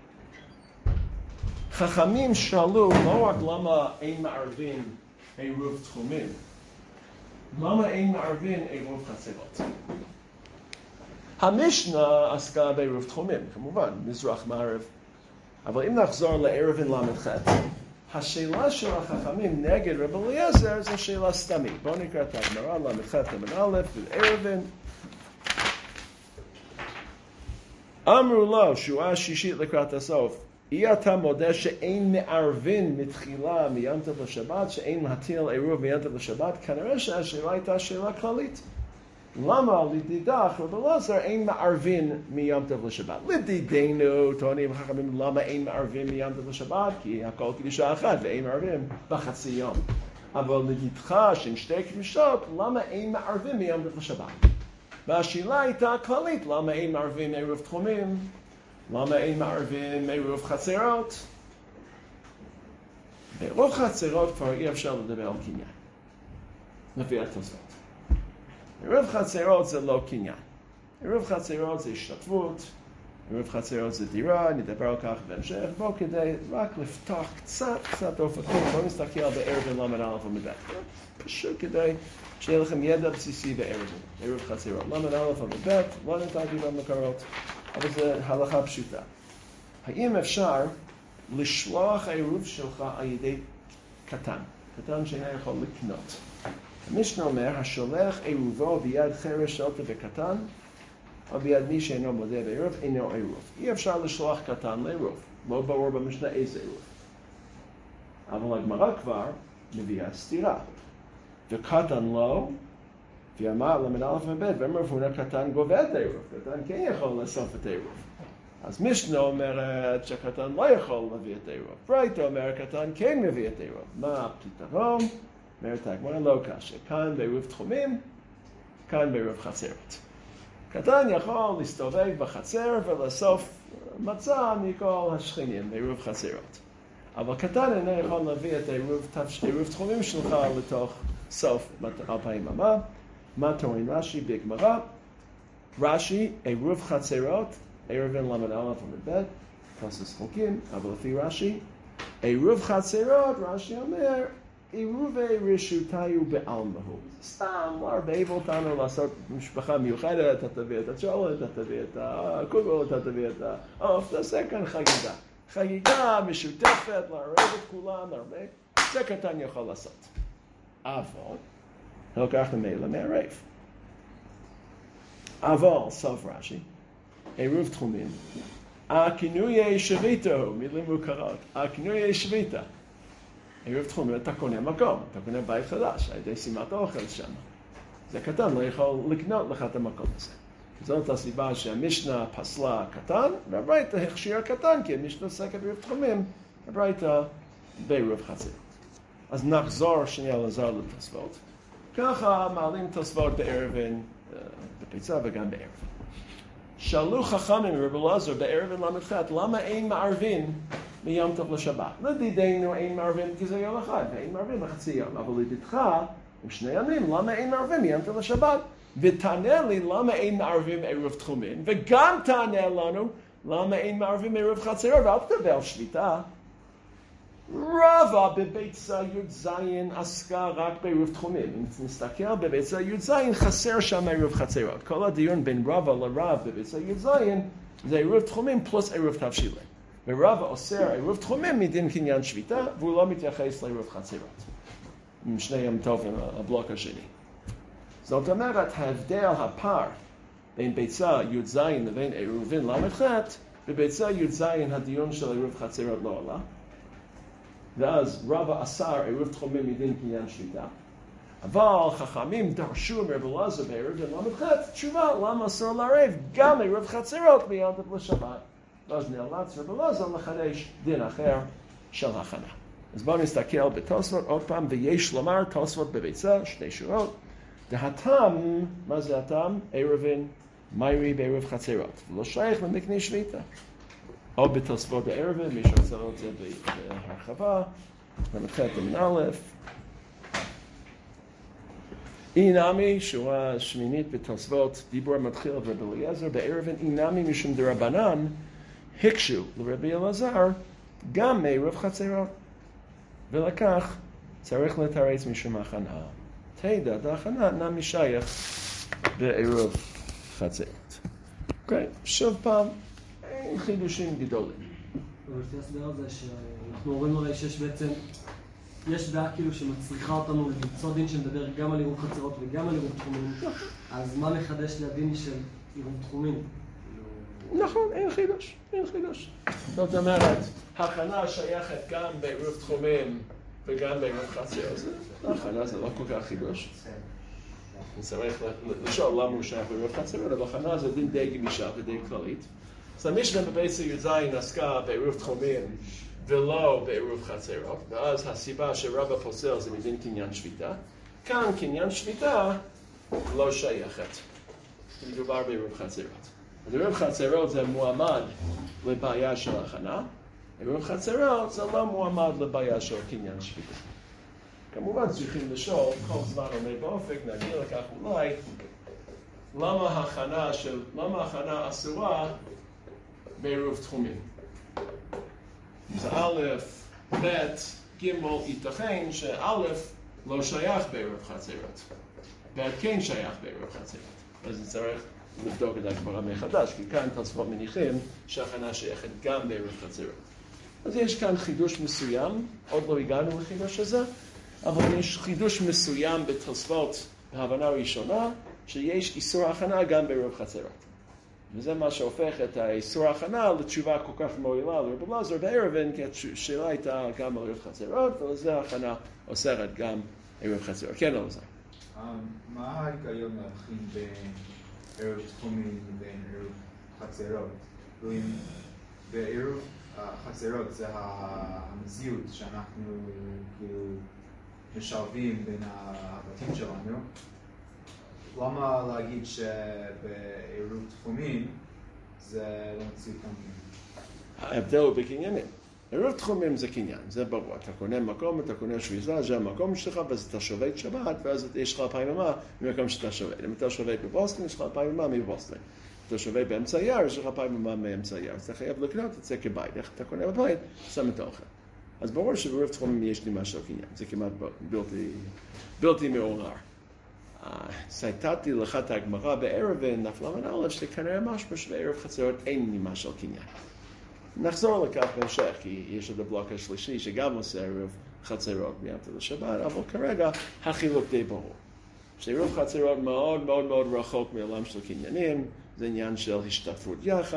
חכמים שאלו לא רק למה אין מערבין עירוב תחומים, למה אין מערבין עירוב חצרות? המשנה עסקה בעירוב תחומים, כמובן, מזרח מערב. אבל אם נחזור לערבין למ"ח, השאלה של החכמים נגד רב אליעזר זו שאלה סתמית. בואו נקרא את הגמרא, למ"ח למ"א, בערבין. אמרו לו, שורה שישית לקראת הסוף, אי אתה מודה שאין מערבין מתחילה מיום טוב לשבת, שאין להטיל עירוב מיום טוב לשבת? כנראה שהשאלה הייתה שאלה כללית. למה לדידך רב אלעזר אין מערבין מיום טוב לשבת? לדידנו טוענים חכמים למה אין מערבין מיום טוב לשבת? כי הכל קדושה אחת ואין מערבין בחצי יום. אבל לדידך שהן שתי קדושות, למה אין מערבין מיום טוב לשבת? והשאלה הייתה כללית, למה אין מערבין עירוב תחומים? למה אין מערבין עירוב חצרות? בעירוב חצרות כבר אי אפשר לדבר על קניין, לפי התוספות. עירוב חצרות זה לא קניין. עירוב חצרות זה השתתפות, עירוב חצרות זה דירה, נדבר על כך בהמשך. בואו כדי רק לפתוח קצת, קצת אופקים, בואו נסתכל על בערבין למ"ד א' ומ"ב. פשוט כדי שיהיה לכם ידע בסיסי בערבין, עירוב חצרות. למ"ד א' ומ"ב, לא נתתי במקורות, אבל זו הלכה פשוטה. האם אפשר לשלוח העירוב שלך על ידי קטן? קטן שאינו יכול לקנות. המשנה אומר, השולח עירובו ביד חרש שולטה וקטן, או ביד מי שאינו מודה בעירוב, אינו עירוב. אי אפשר לשלוח קטן לעירוב. לא ברור במשנה איזה עירוב. אבל הגמרא כבר מביאה סתירה. וקטן לא, ואמר למ"ד א' וב' ואמר פונה קטן גובה את העירוב. קטן כן יכול לאסוף את העירוב. אז משנה אומרת שקטן לא יכול להביא את העירוב. ברייתא אומר קטן כן מביא את העירוב. מה הפתרון? אומרת הגמרא לא קשה. כאן בעירוב תחומים, כאן בעירוב חצרות. קטן יכול להסתובב בחצר ולאסוף מצה מכל השכנים בעירוב חצרות. אבל קטן אינו יכול להביא את העירוב תחומים שלך לתוך סוף אלפיים אמה. מה טוען רש"י בגמרא? רש"י, עירוב חצרות, ערבין למ"ד א' ומ"ב, תוספות חוקים, אבל לפי רש"י, עירוב חצרות, רש"י אומר, עירובי רשותיו בעלמהו. סתם, לא ערבב אותנו לעשות משפחה מיוחדת, אתה תביא את הצ'ולת, אתה תביא את הקוגל, אתה תביא את העוף, תעשה כאן חגיגה. חגיגה משותפת, לערב את כולם, לערבב, זה קטן יכול לעשות. אבל, לוקח למעלה מערב. אבל, סוף רש"י, עירוב תחומים, הכינוי שביתה הוא, מילים מוכרות, הכינוי שביתה. עירוב תחומים אתה קונה מקום, אתה קונה בית חדש, על ידי שימת האוכל שם. זה קטן, לא יכול לקנות לך את המקום הזה. זאת הסיבה שהמשנה פסלה קטן, והברייתא הכשירה קטן, כי המשנה עוסקת בעירוב תחומים, הברייתא בעירוב חצרות. אז נחזור שנייה לזר לתוספות. ככה מעלים תוספות בערבן, בפיצה וגם בערבן. שאלו חכמים רבי אלעזר בערבן למ"ח, למה אין מערבין מיום טוב לשבת? לדידנו אין מערבין כי זה יום אחד, ואין מערבין לחצי יום. אבל לדידך, עם שני ימים, למה אין מערבין מיום טוב לשבת? ותענה לי למה אין מערבים עירוב תחומים, וגם תענה לנו למה אין מערבים עירוב חצרות, ואל תקבל שביתה. רבא בביצה י"ז עסקה רק בעירוב תחומים. אם נסתכל בביצה י"ז חסר שם עירוב חצרות. כל הדיון בין רבא לרב בביצה י"ז זה עירוב תחומים פלוס עירוב תבשילים. ורבא אוסר עירוב תחומים מדין קניין שביתה, והוא לא מתייחס לעירוב חצרות. עם שני יום טוב עם הבלוק השני. זאת אומרת, ההבדל הפער בין ביצה י"ז לבין עירובין למ"ח, בביצה י"ז הדיון של עירוב חצרות לא עלה. ואז רבא אסר עירוב תחומים מדין קניין שביתה. אבל חכמים דרשו מרבי אלעזר בערבן למ"ח, תשובה, למה אסור לערב גם עירוב חצרות מיום טוב לשבת? ואז נאלץ רבי אלעזר לחדש דין אחר של הכנה. אז בואו נסתכל בתוספות עוד פעם, ויש לומר תוספות בביצה, שתי שורות. והטעם, מה זה הטעם? עירובין מיירי בעירוב חצרות. ולא שייך למקנה שביתה. או בתוספות בערבן, מי שרוצה לראות את זה בהרחבה, למ"ח דין א'. אינמי, שורה שמינית בתוספות, דיבור מתחיל רבי אליעזר, בערבן אינמי משום דרבנן, הקשו לרבי אלעזר, גם מעירוב חצרות. ולכך צריך לתרץ משום הכנה. תדע, ההכנה נמי שייך בעירוב חצרות. אוקיי, שוב פעם, אין חידושים גדולים. אבל לפי הסבר הזה שאנחנו רואים הרי שיש בעצם, יש בעיה כאילו שמצריכה אותנו למצוא דין שמדבר גם על עירוב חצרות וגם על עירוב תחומים, אז מה מחדש להדין של עירוב תחומים? נכון, אין חידוש, אין חידוש. זאת אומרת, הכנה שייכת גם בעירוב תחומים וגם בעירוב חצרות. הכנה זה לא כל כך חידוש. צריך לשאול למה הוא שייך בעירוב חצרות, אבל הכנה זה דין די גמישה ודי כללית. אז המשנה בביצה י"ז עסקה בעירוב תחומים ולא בעירוב חצרות, ואז הסיבה שרבא פוסל זה מדין קניין שביתה. כאן קניין שביתה לא שייכת. מדובר בעירוב חצרות. עירוב חצרות זה מועמד לבעיה של הכנה, עירוב חצרות זה לא מועמד לבעיה של קניין שביתה. כמובן צריכים לשאול, כל זמן עומד באופק, נגיע לכך אולי, למה הכנה של, למה הכנה אסורה בעירוב תחומים? זה א', ב', ג', ייתכן שא' לא שייך בעירוב חצרות, ב' כן שייך בעירוב חצרות. אז צריך לבדוק את הגמרא מחדש, כי כאן תוספות מניחים שהכנה שייכת גם בעירוב חצרות. אז יש כאן חידוש מסוים, עוד לא הגענו לחידוש הזה, אבל יש חידוש מסוים בתוספות בהבנה ראשונה, שיש איסור הכנה גם בעירוב חצרות. וזה מה שהופך את האיסור ההכנה לתשובה כל כך מועילה לרבי אלעזר בערבן, כי השאלה הייתה גם על עירוב חצרות, ולזה ההכנה אוסרת גם עירוב חצרות. כן, אלעזר. מה ההיגיון להבחין בין עירוב תחומים לבין עירוב חצרות? בעירוב חצרות זה המציאות שאנחנו כאילו משלבים בין הבתים שלנו. למה להגיד שבעירוב תחומים זה לא מציאות גם כן? ההבדל הוא בקניינים. עירוב תחומים זה קניין, זה ברור. אתה קונה מקום, אתה קונה שביזה, זה המקום שלך, ואז אתה שובת שבת, ואז יש לך פעממה ממקום שאתה שובת. אם אתה שובת בבוסטון, יש לך פעממה מבוסטון. אתה שובת באמצע היער, יש לך פעממה מאמצע היער. אז אתה חייב לקנות את זה כבית. איך אתה קונה בבית? שם את האוכל. אז ברור שבעירוב תחומים יש לי משהו קניין. זה כמעט בלתי, בלתי מעורר. סייטתי לך את הגמרא בערבן, נפלה מן א', שכנראה משהו שבעירוב חצרות אין לי משהו קניין. נחזור לכך בהמשך, כי יש את הבלוק השלישי שגם עושה עירוב חצרות מיום טוב לשבת, אבל כרגע החילוק די ברור. שעירוב חצרות מאוד מאוד מאוד רחוק מעולם של קניינים, זה עניין של השתתפות יחד,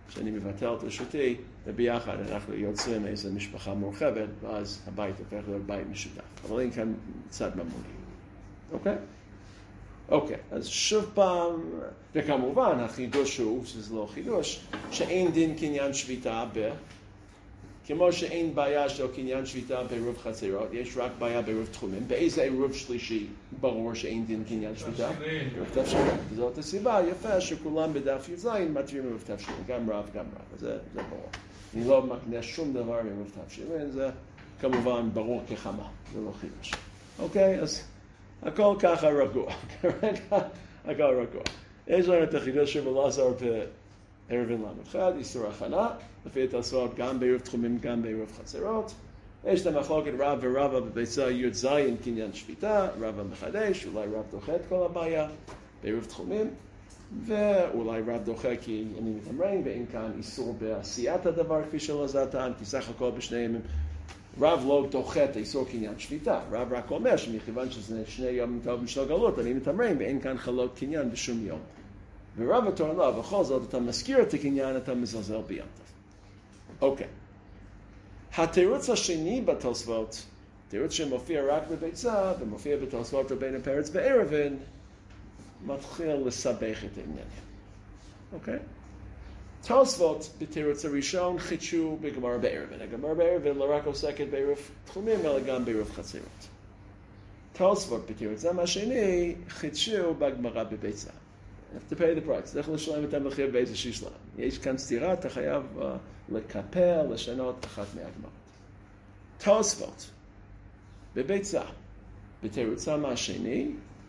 שאני מבטל את רשותי, וביחד אנחנו יוצרים איזו משפחה מורחבת, ואז הבית הופך להיות בית משותף. אבל אין כאן צד ממוני. אוקיי? אוקיי, אז שוב פעם, וכמובן החידוש הוא, שזה לא חידוש, שאין דין קניין שביתה ב... כמו שאין בעיה של קניין שביתה בעירוב חצרות, יש רק בעיה בעירוב תחומים. באיזה עירוב שלישי ברור שאין דין קניין שביתה? עירוב תבשילין. וזאת הסיבה יפה שכולם בדף י"ז מתירים עירוב תבשילין, גם רב, גם רב. זה, זה ברור. אני לא מקנה שום דבר מעירוב תבשילין, זה כמובן ברור כחמה, זה לא חידוש. אוקיי, אז הכל ככה רגוע. הכל רגוע. יש לנו את החידוש של אלעזר בערבין למד, איסור הכנה. לפי התוספות גם בעירוב תחומים, גם בעירוב חצרות. יש את המחלוקת רב ורבא בביצה י"ז קניין שביתה, רבא מחדש, אולי רב דוחה את כל הבעיה בעירוב תחומים, ואולי רב דוחה כי אני מתמרן, ואין כאן איסור בעשיית הדבר כפי שלעזר טען, כי סך הכל בשני ימים רב לא דוחה את איסור קניין שביתה, רב רק אומר שמכיוון שזה שני ימים טובים של גלות, אני מתמרן ואין כאן חלות קניין בשום יום. ורב הטוען לא, בכל זאת אתה מזכיר את הקניין, אתה מזלזל ביום טוב. אוקיי. התירוץ השני בתוספות, תירוץ שמופיע רק בביצה ומופיע בתוספות רבינו פרץ בערבין, מתחיל לסבך את העניינים. אוקיי? תוספות בתירוץ הראשון חידשו בגמרא בערבין. הגמרא בערבין לא רק עוסקת בעירוב תחומים, אלא גם בעירוב חצרות. תוספות בתירוץ השני חידשו בגמרא בביצה. You have to pay the price. צריך לשלם את המחיר באיזושהי שלב. יש כאן סתירה, אתה חייב uh, לקפל, לשנות אחת מהגמרות. תוספות, בביצה, בתירוצם השני,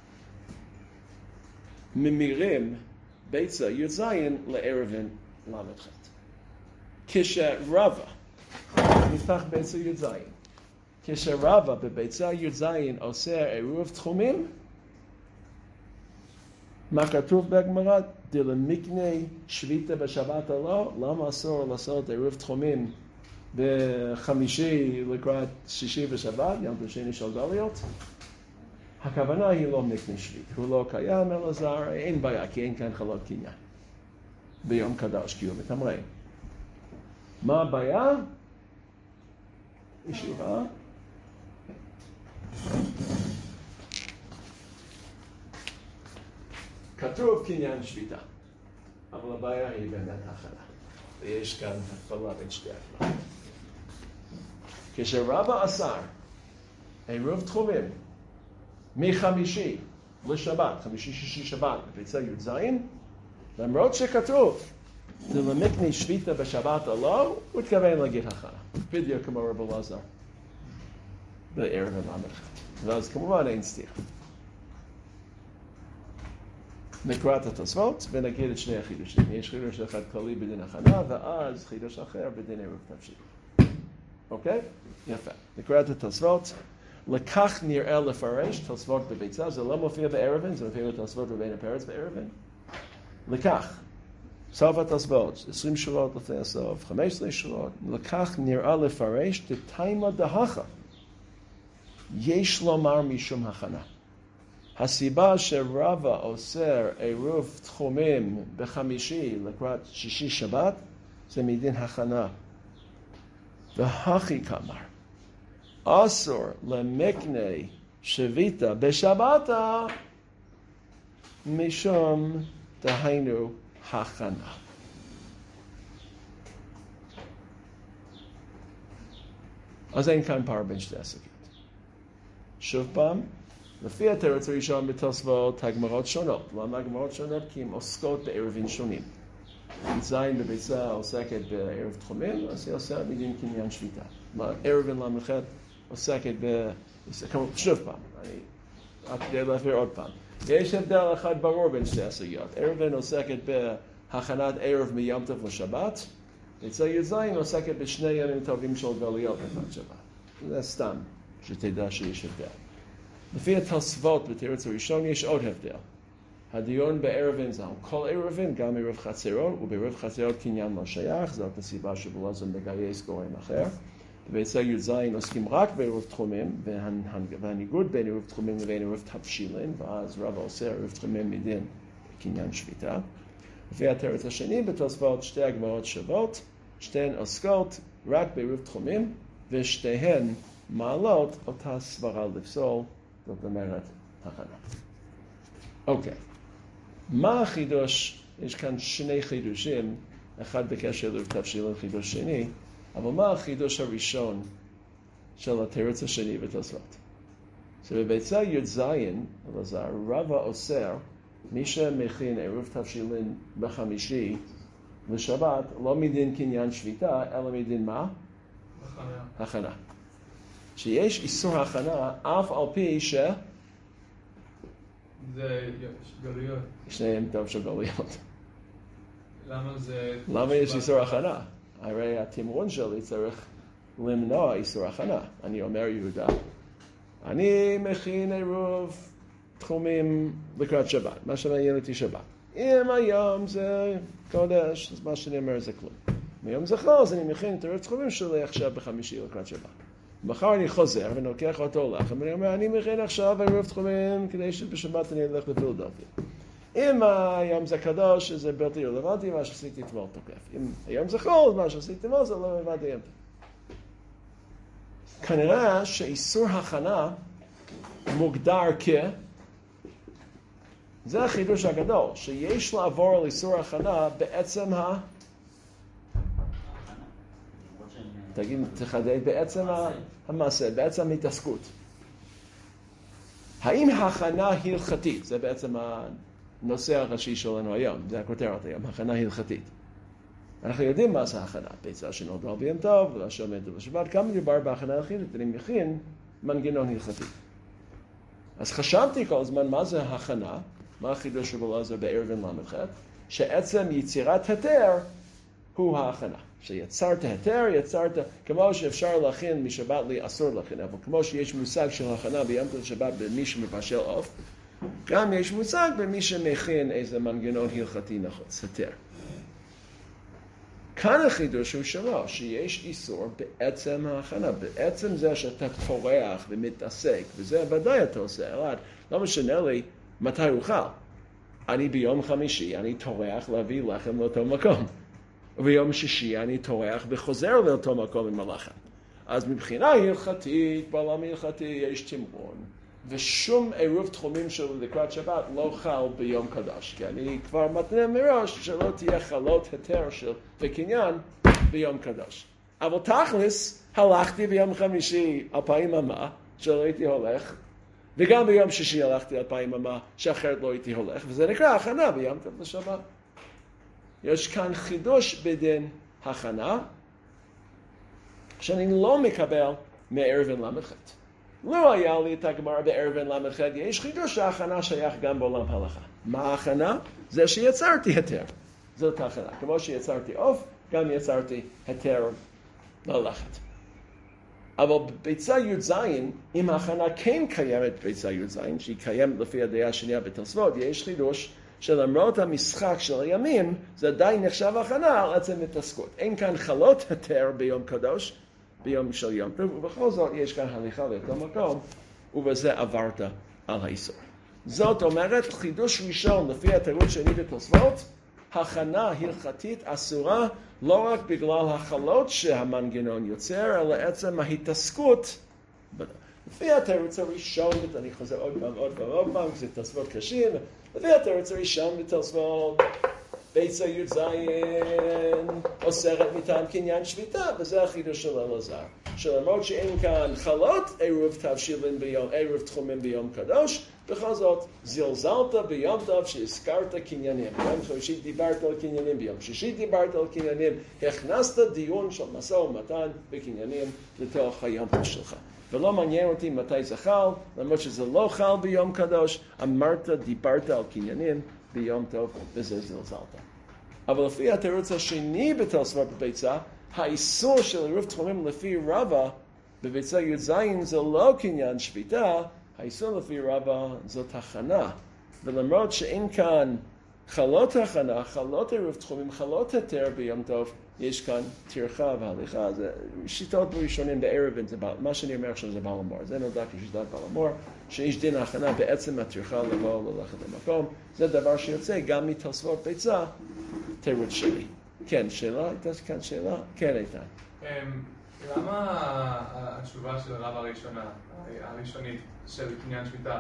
ממירים ביצה י"ז לערבין למד-ח'. כשרבא, נפתח ביצה י"ז, כשרבא בביצה י"ז עושה עירוב תחומים, מה כתוב בגמרא? דלמקנה שביתה בשבת הלא, למה אסור לעשות עירוב תחומים בחמישי לקראת שישי בשבת, יום השני של גלויות? הכוונה היא לא מקנה שביתה, הוא לא קיים אלעזר, אין בעיה, כי אין כאן חלות קניין. ביום קדוש, כי הוא מתמרן. מה הבעיה? ישיבה. כתוב קניין שביתה, אבל הבעיה היא באמת הכנה. ויש כאן הפעלה בין שתי הפעלה. כשרבא אסר עירוב תחומים מחמישי לשבת, חמישי שישי שבת, בביצה י"ז, למרות שכתוב דלמקנה שביתה בשבת הלא, הוא התכוון להגיד הכנה. בדיוק כמו רב אלעזר בערבין למד-ח'. ואז כמובן אין סתירה. נקרא את התוספות ונגיד את שני החידושים. יש חידוש אחד כללי בדין הכנה, ואז חידוש אחר בדין עירוב תבשילין. אוקיי? יפה. נקרא את התוספות. לכך נראה לפרש תוספות בביצה, זה לא מופיע בערבין, זה מופיע בתוספות רבינו פרץ בערבין. לכך, סוף התוספות, עשרים שורות לפני הסוף, חמש עשרה שורות, לכך נראה לפרש דתיימא דהכה. יש לומר משום הכנה. הסיבה שרבא אוסר עירוב תחומים בחמישי לקראת שישי שבת זה מדין הכנה. והכי כמר, אסור למקנה שביתה בשבתה משום דהיינו הכנה. אז אין כאן פער בין שתי הסוגיות. שוב פעם, לפי התירוץ הראשון בתוספות הגמרות שונות. למה הגמרות שונות? כי הן עוסקות בעירובין שונים. זין בביצה עוסקת בעירוב תחומים, אז היא עושה מדין קניין שביתה. עירובין למד-ח' עוסקת ב... שוב פעם, אני... רק כדי להעביר עוד פעם. יש הבדל אחד ברור בין שתי הסוגיות. עירובין עוסקת בהכנת ערב מיום טוב לשבת, ביצה י"ז עוסקת בשני ימים טובים של גלויות לקראת שבת. זה סתם, שתדע שיש הבדל. לפי התוספות בתירוץ הראשון יש עוד הבדל. הדיון בערבין זה על כל ערבין, גם ערב חצרות, ובערב חצרות קניין לא שייך, זאת הסיבה שבלעזר מגייס גורם אחר. בביצה י"ז עוסקים רק בערב תחומים, והניגוד בין ערב תחומים לבין ערב תבשילין, ואז רבא עושה ערב תחומים מדין קניין שביתה. לפי התירוץ השני בתוספות שתי הגמרות שוות, שתיהן עוסקות רק בעירוב תחומים, ושתיהן מעלות אותה סברה לפסול, זאת אומרת הכנה. אוקיי, מה החידוש? יש כאן שני חידושים, אחד בקשר לעירוב תבשילין, חידוש שני, אבל מה החידוש הראשון של התירוץ השני בתוספות? שבביצה י"ז, אלעזר, רבא אוסר, מי שמכין עירוב תבשילין בחמישי לשבת, לא מדין קניין שביתה, אלא מדין מה? הכנה. הכנה. שיש איסור הכנה, אף על פי ש... זה גלויות. שניהם טוב של גלויות. למה זה... למה יש איסור הכנה? הרי התמרון שלי צריך למנוע איסור הכנה. אני אומר יהודה, אני מכין עירוב תחומים לקראת שבת, מה שמעניין אותי שבת. אם היום זה קודש, אז מה שאני אומר זה כלום. מיום זה חול, אז אני מכין את עירוב תחומים שלי עכשיו בחמישי לקראת שבת. מחר אני חוזר ונוקח אותו לחם, ואני אומר, אני מכין עכשיו עירוב תחומים כדי שבשבת אני אלך לפילדלפיה. אם היום זה קדוש, זה בלתי רלוונטי, מה שעשיתי אתמול תוקף. אם היום זה חול, מה שעשיתי אתמול זה לא רלוונטי. כנראה שאיסור הכנה מוגדר כ... זה החידוש הגדול, שיש לעבור על איסור הכנה בעצם ה... תגיד, תחדד, בעצם המעשה, בעצם ההתעסקות. האם הכנה הלכתית, זה בעצם הנושא הראשי שלנו היום, זה הכותרת היום, הכנה הלכתית. אנחנו יודעים מה זה הכנה, ביצה שנולדה ביום טוב, ולאשר מת בשבת, כמה מדובר בהכנה הלכתית, אני מכין מנגנון הלכתי. אז חשבתי כל הזמן מה זה הכנה, מה החידוש של אלעזר בערבון למ"ח, שעצם יצירת היתר הוא ההכנה. שיצרת היתר, יצרת, כמו שאפשר להכין משבת לי אסור להכין, אבל כמו שיש מושג של הכנה ביום טוב שבת במי שמבשל עוף, גם יש מושג במי שמכין איזה מנגנון הלכתי נחוץ, היתר. כאן החידוש הוא שלו, שיש איסור בעצם ההכנה, בעצם זה שאתה טורח ומתעסק, וזה ודאי אתה עושה, אלעד, לא משנה לי מתי אוכל. אני ביום חמישי, אני טורח להביא לחם לאותו מקום. וביום שישי אני טורח וחוזר לאותו מקום עם הלחם. אז מבחינה הלכתית, בעולם הלכתי, יש תמרון, ושום עירוב תחומים של לקראת שבת לא חל ביום קדוש, כי אני כבר מתנה מראש שלא תהיה חלות היתר של וקניין ביום קדוש. אבל תכלס, הלכתי ביום חמישי אלפיים אמה, שלא הייתי הולך, וגם ביום שישי הלכתי אלפיים אמה, שאחרת לא הייתי הולך, וזה נקרא הכנה ביום טוב לשבת. יש כאן חידוש בדין הכנה, שאני לא מקבל מערבון למ"ח. לא היה לי את הגמרא בערבון למ"ח, יש חידוש שההכנה שייך גם בעולם הלכה. מה ההכנה? זה שיצרתי היתר. זאת ההכנה. כמו שיצרתי עוף, גם יצרתי היתר ללכת. אבל בביצה י"ז, אם ההכנה כן קיימת בביצה י"ז, שהיא קיימת לפי הדעה השנייה בתוספות, יש חידוש שלמרות המשחק של הימים, זה עדיין נחשב הכנה על עצם התעסקות. אין כאן חלות היתר ביום קדוש, ביום של יום טוב, ובכל זאת יש כאן הליכה לאותו מקום, ובזה עברת על האיסור. זאת אומרת, חידוש ראשון לפי התירוץ שני בתוספות, הכנה הלכתית אסורה לא רק בגלל החלות שהמנגנון יוצר, אלא עצם ההתעסקות. לפי התירוץ הראשון, אני חוזר עוד פעם, עוד פעם, עוד פעם, זה תוספות קשים, לפי התירוץ הראשון בתוספות, ביצה י"ז אוסרת מטעם קניין שביתה, וזה החידוש של אלעזר. שלמרות שאין כאן חלות, עירוב תבשילין ביום, עירוב תחומים ביום קדוש, בכל זאת זלזלת ביום טוב שהזכרת קניינים. ביום חמישי דיברת על קניינים, ביום שישי דיברת על קניינים, הכנסת דיון של משא ומתן בקניינים לתוך היום שלך. ולא מעניין אותי מתי זה חל, למרות שזה לא חל ביום קדוש, אמרת, דיברת על קניינים ביום טוב, וזה זלזלת. אבל לפי התירוץ השני בתוספות בביצה, האיסור של עירוב תחומים לפי רבא, בביצה י"ז זה לא קניין שביתה, האיסור לפי רבא זאת הכנה. ולמרות שאין כאן חלות הכנה, חלות עירוב תחומים, חלות היתר ביום טוב, יש כאן טרחה והליכה, זה שיטות ראשונים בערב, זה בעל, מה שאני אומר עכשיו זה בעל המור, זה נודע כשיטת בעל המור, שיש דין ההכנה בעצם הטרחה לבוא ללכת למקום, זה דבר שיוצא גם מתוספות ביצה, תירוץ שלי. כן, שאלה? הייתה כאן שאלה? כן, הייתה. למה התשובה של הרב הראשונה, הראשונית של קניין שמיטה,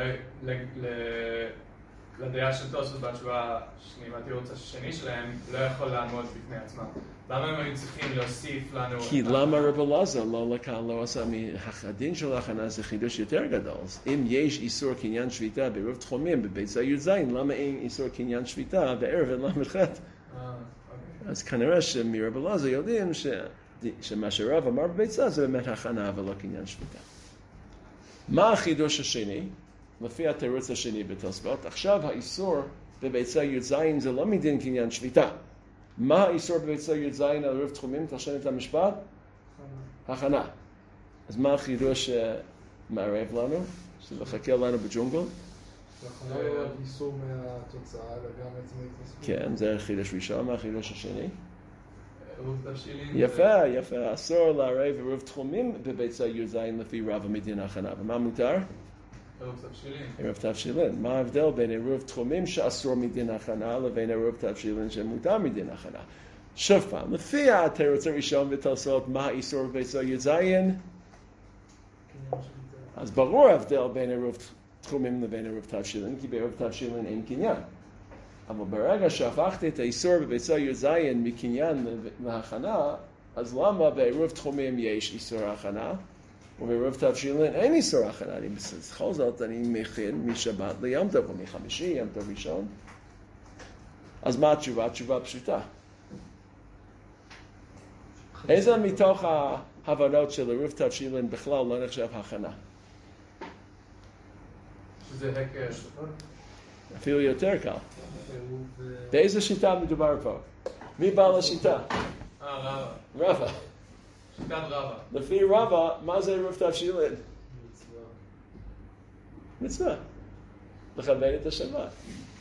לדעה של תוספות בתשובה השנייה, התירוץ השני שלהם, לא יכול לעמוד בפני עצמם? למה הם היו צריכים להוסיף לנו... כי למה רב אלעזר לא לקח, לא עשה מהדין של ההכנה זה חידוש יותר גדול. אם יש איסור קניין שביתה בערב תחומים בביצה י"ז, למה אין איסור קניין שביתה בערב למ"ח? אז כנראה שמרב אלעזר יודעים ש... שמה שרב אמר בביצה זה באמת הכנה ולא קניין שביתה. מה החידוש השני? לפי התירוץ השני בתוספות, עכשיו האיסור בביצה י"ז זה לא מדין קניין שביתה. מה האיסור בביצה י"ז על ערב תחומים? תרשם את המשפט? הכנה. אז מה החידוש שמערב לנו? שמחכה לנו בג'ונגל? הכנה לא רק איסור מהתוצאה, אלא גם עצמי התנסות. כן, זה החידוש ראשון. מה החידוש השני? עירוב תבשילין. יפה, יפה. אסור לערב ערב תחומים בביצה י"ז לפי רב המדין הכנה. ומה מותר? עירוב תבשילין. עירוב תבשילין. מה ההבדל בין עירוב תחומים שאסור מדין הכנה לבין עירוב תבשילין שמותר מדין הכנה? שוב פעם, לפי התירוץ הראשון בתוספות, מה האיסור בביצה י"ז? אז ברור ההבדל בין עירוב תחומים לבין עירוב תבשילין, כי בעירוב תבשילין אין קניין. אבל ברגע שהפכתי את האיסור בביצה י"ז מקניין להכנה, אז למה בעירוב תחומים יש איסור הכנה? ובערב תבשילין אין איסור הכנה, אני בכל זאת אני מכין משבת ליום טוב, או מחמישי, יום טוב ראשון. אז מה התשובה? התשובה פשוטה. איזה מתוך ההבנות של ערב תבשילין בכלל לא נחשב הכנה? שזה הקר. אפילו יותר קל. באיזה שיטה מדובר פה? מי בעל השיטה? אה, רבא. רבא. שיטת רבא. לפי רבא, מה זה ערב תבשילין? מצווה. מצווה. לכבד את השבת.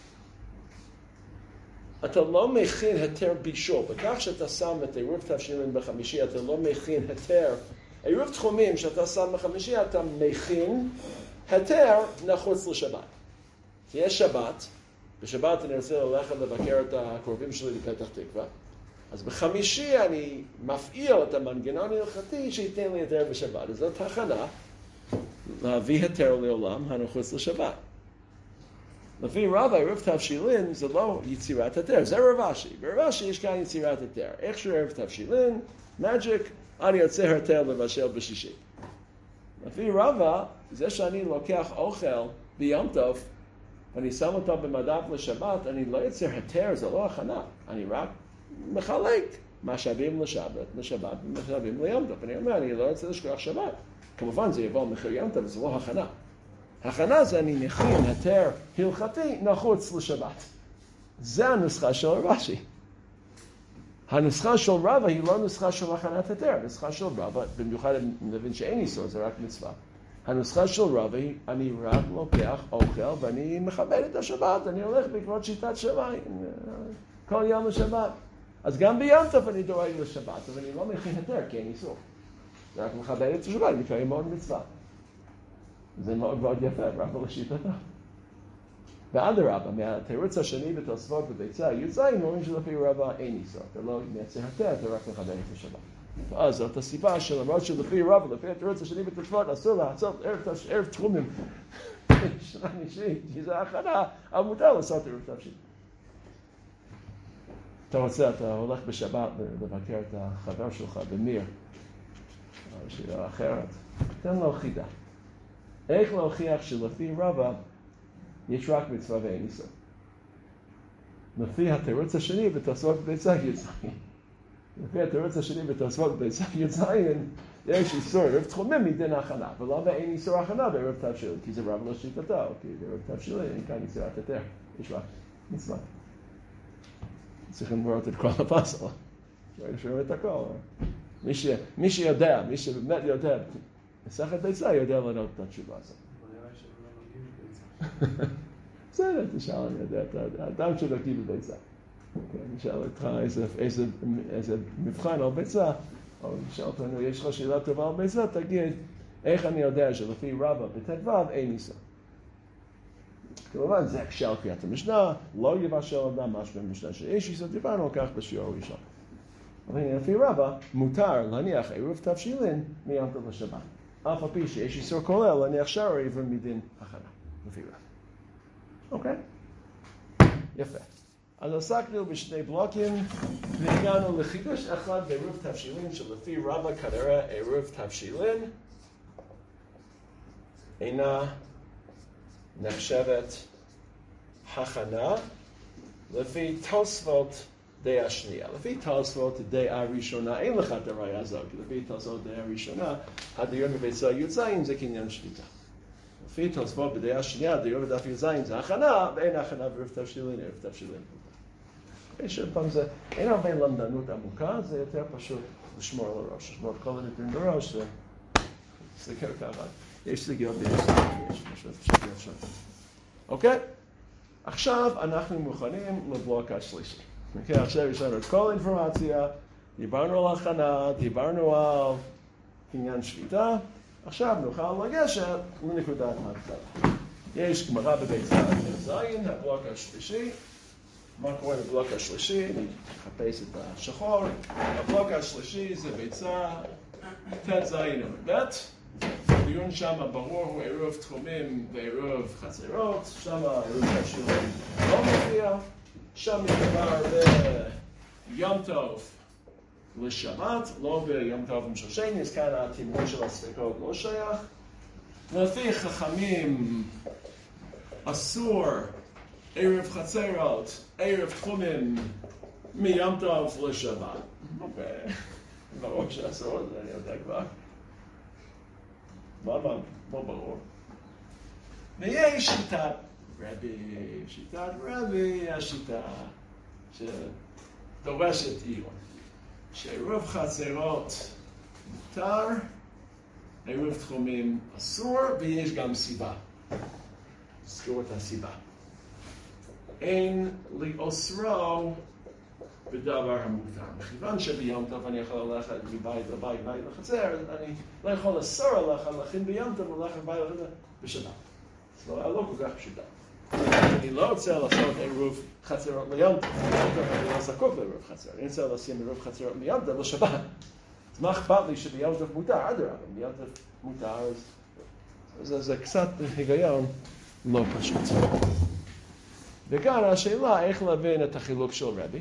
אתה לא מכין היתר בישול. בכך שאתה שם את ערב תבשילין בחמישי, אתה לא מכין היתר. ערב תחומים שאתה שם בחמישי, אתה מכין היתר נחוץ לשבת. יש שבת, בשבת אני רוצה ללכת לבקר את הקרובים שלי בפתח תקווה, אז בחמישי אני מפעיל את המנגנון ההלכתי שייתן לי היתר בשבת. אז זאת הכנה להביא היתר לעולם הנחוץ לשבת. לפי רבא, ערב תבשילין זה לא יצירת היתר, זה רב אשי. ברב אשי יש כאן יצירת היתר. איך שערב תבשילין, מג'יק, אני יוצא היתר לבשל בשישי. לפי רבא, זה שאני לוקח אוכל ביום טוב, ואני שם אותו במדף לשבת, אני לא יוצר היתר, זה לא הכנה. אני רק מחלק משאבים לשבת, לשבת ומשאבים ליום טוב. אני אומר, אני לא רוצה לשכוח שבת. כמובן זה יבוא מחיר יום טוב, זה לא הכנה. הכנה זה אני מכין היתר הלכתי נחוץ לשבת. זה הנוסחה של רש"י. הנוסחה של רבא היא לא נוסחה של הכנת היתר. הנוסחה של רבא, במיוחד אני מבין שאין איסור, זה רק מצווה. הנוסחה של רבא היא, אני רק לוקח אוכל ואני מכבד את השבת, אני הולך בעקבות שיטת שמיים, כל יום לשבת. אז גם ביום טוב אני דואג לשבת, אבל אני לא מכין היתר, כי אין איסור. זה רק מכבד את השבת, אני מקיים מאוד מצווה. זה מאוד מאוד יפה, רבא לשיטתו. ואדרבה, מהתירוץ השני בתוספות בביצה י"ז, אומרים שלפי רבא אין איסור, אתה לא מייצר היתר, אתה רק מכבד את השבת. אז זאת הסיבה שלמרות שלפי רבא, לפי התירוץ השני בתוספות, אסור לעשות ערב תחומים שנה נשית, כי זה הכנה, אבל מותר לעשות ערב תבשילין. אתה רוצה, אתה הולך בשבת לבקר את החבר שלך במיר, או שאלה אחרת, תן לו חידה. איך להוכיח שלפי רבא יש רק מצווה ואין איסור? לפי התירוץ השני בתוספות בביצה י"ז. לפי התירוץ השני בתוספות בביצה י"ז יש איסור ערב תחומים מדין הכנה. ולמה אין איסור הכנה בערב תבשילין? כי זה רבא לשיטתו, כי בערב תבשילין אין כאן יצירת היתר. יש רק מצווה. צריכים לראות את כל הפסל. שומעים את הכל. מי, ש... מי שיודע, מי שבאמת יודע, מסכת ביצה יודע לענות את התשובה הזאת. בסדר, תשאל, אני יודע, אתה אדם שנקי בביצה. נשאל אותך איזה, איזה, איזה מבחן על ביצה, או נשאל אותנו, יש לך שאלה טובה על ביצה, תגיד, איך אני יודע שלפי רבא בט"ו אין איסור? כמובן, זה הקשה על קריאת המשנה, לא יבשל אדם משהו במשנה שיש איסור, דיברנו על כך בשיעור הראשון. אבל לפי רבא, מותר להניח עירוב תבשילין מיום טוב לשבת. אף על פי שיש איסור כולל להניח שאר עירוב מדין הכנה, לפי רבא. אוקיי? יפה. אז עסקנו בשני בלוקים, והגענו לחידוש אחד בעירוב תבשילין, שלפי רבא כנראה עירוב תבשילין אינה נחשבת הכנה, לפי תוספות דעה שנייה. לפי תוספות דעה ראשונה, אין לך את הראיה הזאת, כי לפי תוספות דעה ראשונה, הדיון בביצה י"ז זה קניין שליטה. לפי תוספות בדעה שנייה, דיון בדף י"ז זה הכנה, ואין הכנה בעירוב תבשילין, עירוב תבשילין. פעם זה, אין הרבה למדנות עמוקה, זה יותר פשוט לשמור על הראש, לשמור את כל הנתונים בראש, זה סגר ככה. יש סגיות ויש יש משהו סגיות שם. אוקיי? עכשיו אנחנו מוכנים לבלוק השלישי. אוקיי, עכשיו יש לנו את כל האינפורמציה, דיברנו על הכנה, דיברנו על עניין שביתה, עכשיו נוכל לגשת לנקודת ההתחלה. יש גמרא בביצה ט"ז, הבלוק השלישי. מה קורה בבלוק השלישי? אני אחפש את השחור. הבלוק השלישי זה ביצה ט"ז עמוד ב'. הדיון שם ברור הוא עירוב תחומים ועירוב חצרות. שם עירוב תבשילין לא מופיע. שם מדובר ביום טוב לשבת, לא ביום טוב ומשושני, אז כאן התימון של הספקות לא שייך. לפי חכמים אסור ערב חצרות, ערב תחומים מיום טוב לשבת. אוקיי, ברור שאסור, זה אני יודע כבר. מה, מה, מה ברור? ויש שיטת רבי, שיטת רבי, השיטה שדורשת עיון. שעירוב חצרות מותר, עירוב תחומים אסור, ויש גם סיבה. תזכרו את הסיבה. אין לאוסרו בדבר המותר. מכיוון שביום טוב אני יכול ללכת מבית לבית, בית לחצר, אני לא יכול לאסור עליך להכין ביום טוב ללכת בית לחצר בשבת. זה לא כל כך פשוטה. אני לא רוצה לעשות עירוב חצרות ליום טוב. אני לא זקוק לעירוב חצרות. אני רוצה לשים עירוב חצרות מיום טוב לשבת. אז מה אכפת לי שביום טוב מותר? אדרבה, ביום טוב מותר, אז זה קצת היגיון לא פשוט. וכאן השאלה איך להבין את החילוק של רבי,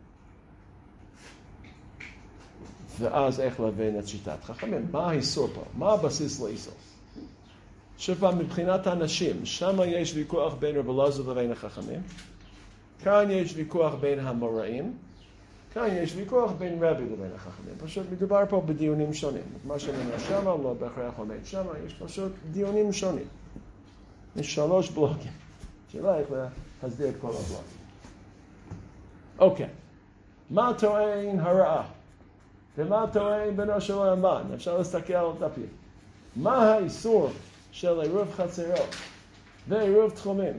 ואז איך להבין את שיטת חכמים. מה האיסור פה? מה הבסיס לאיסור? שוב, מבחינת האנשים, שם יש ויכוח בין רבי אלעזר לבין החכמים, כאן יש ויכוח בין המוראים, כאן יש ויכוח בין רבי לבין החכמים. פשוט מדובר פה בדיונים שונים. מה שנאמר שם, לא בהכרח עומד שם, יש פשוט דיונים שונים. יש שלוש בלוקים. שאלה איך להסביר את כל הבלוקים. אוקיי. מה טוען הרעה? ומה טוען בנו של הרמב"ן? אפשר להסתכל על דפים. מה האיסור של עירוב חצרות ועירוב תחומים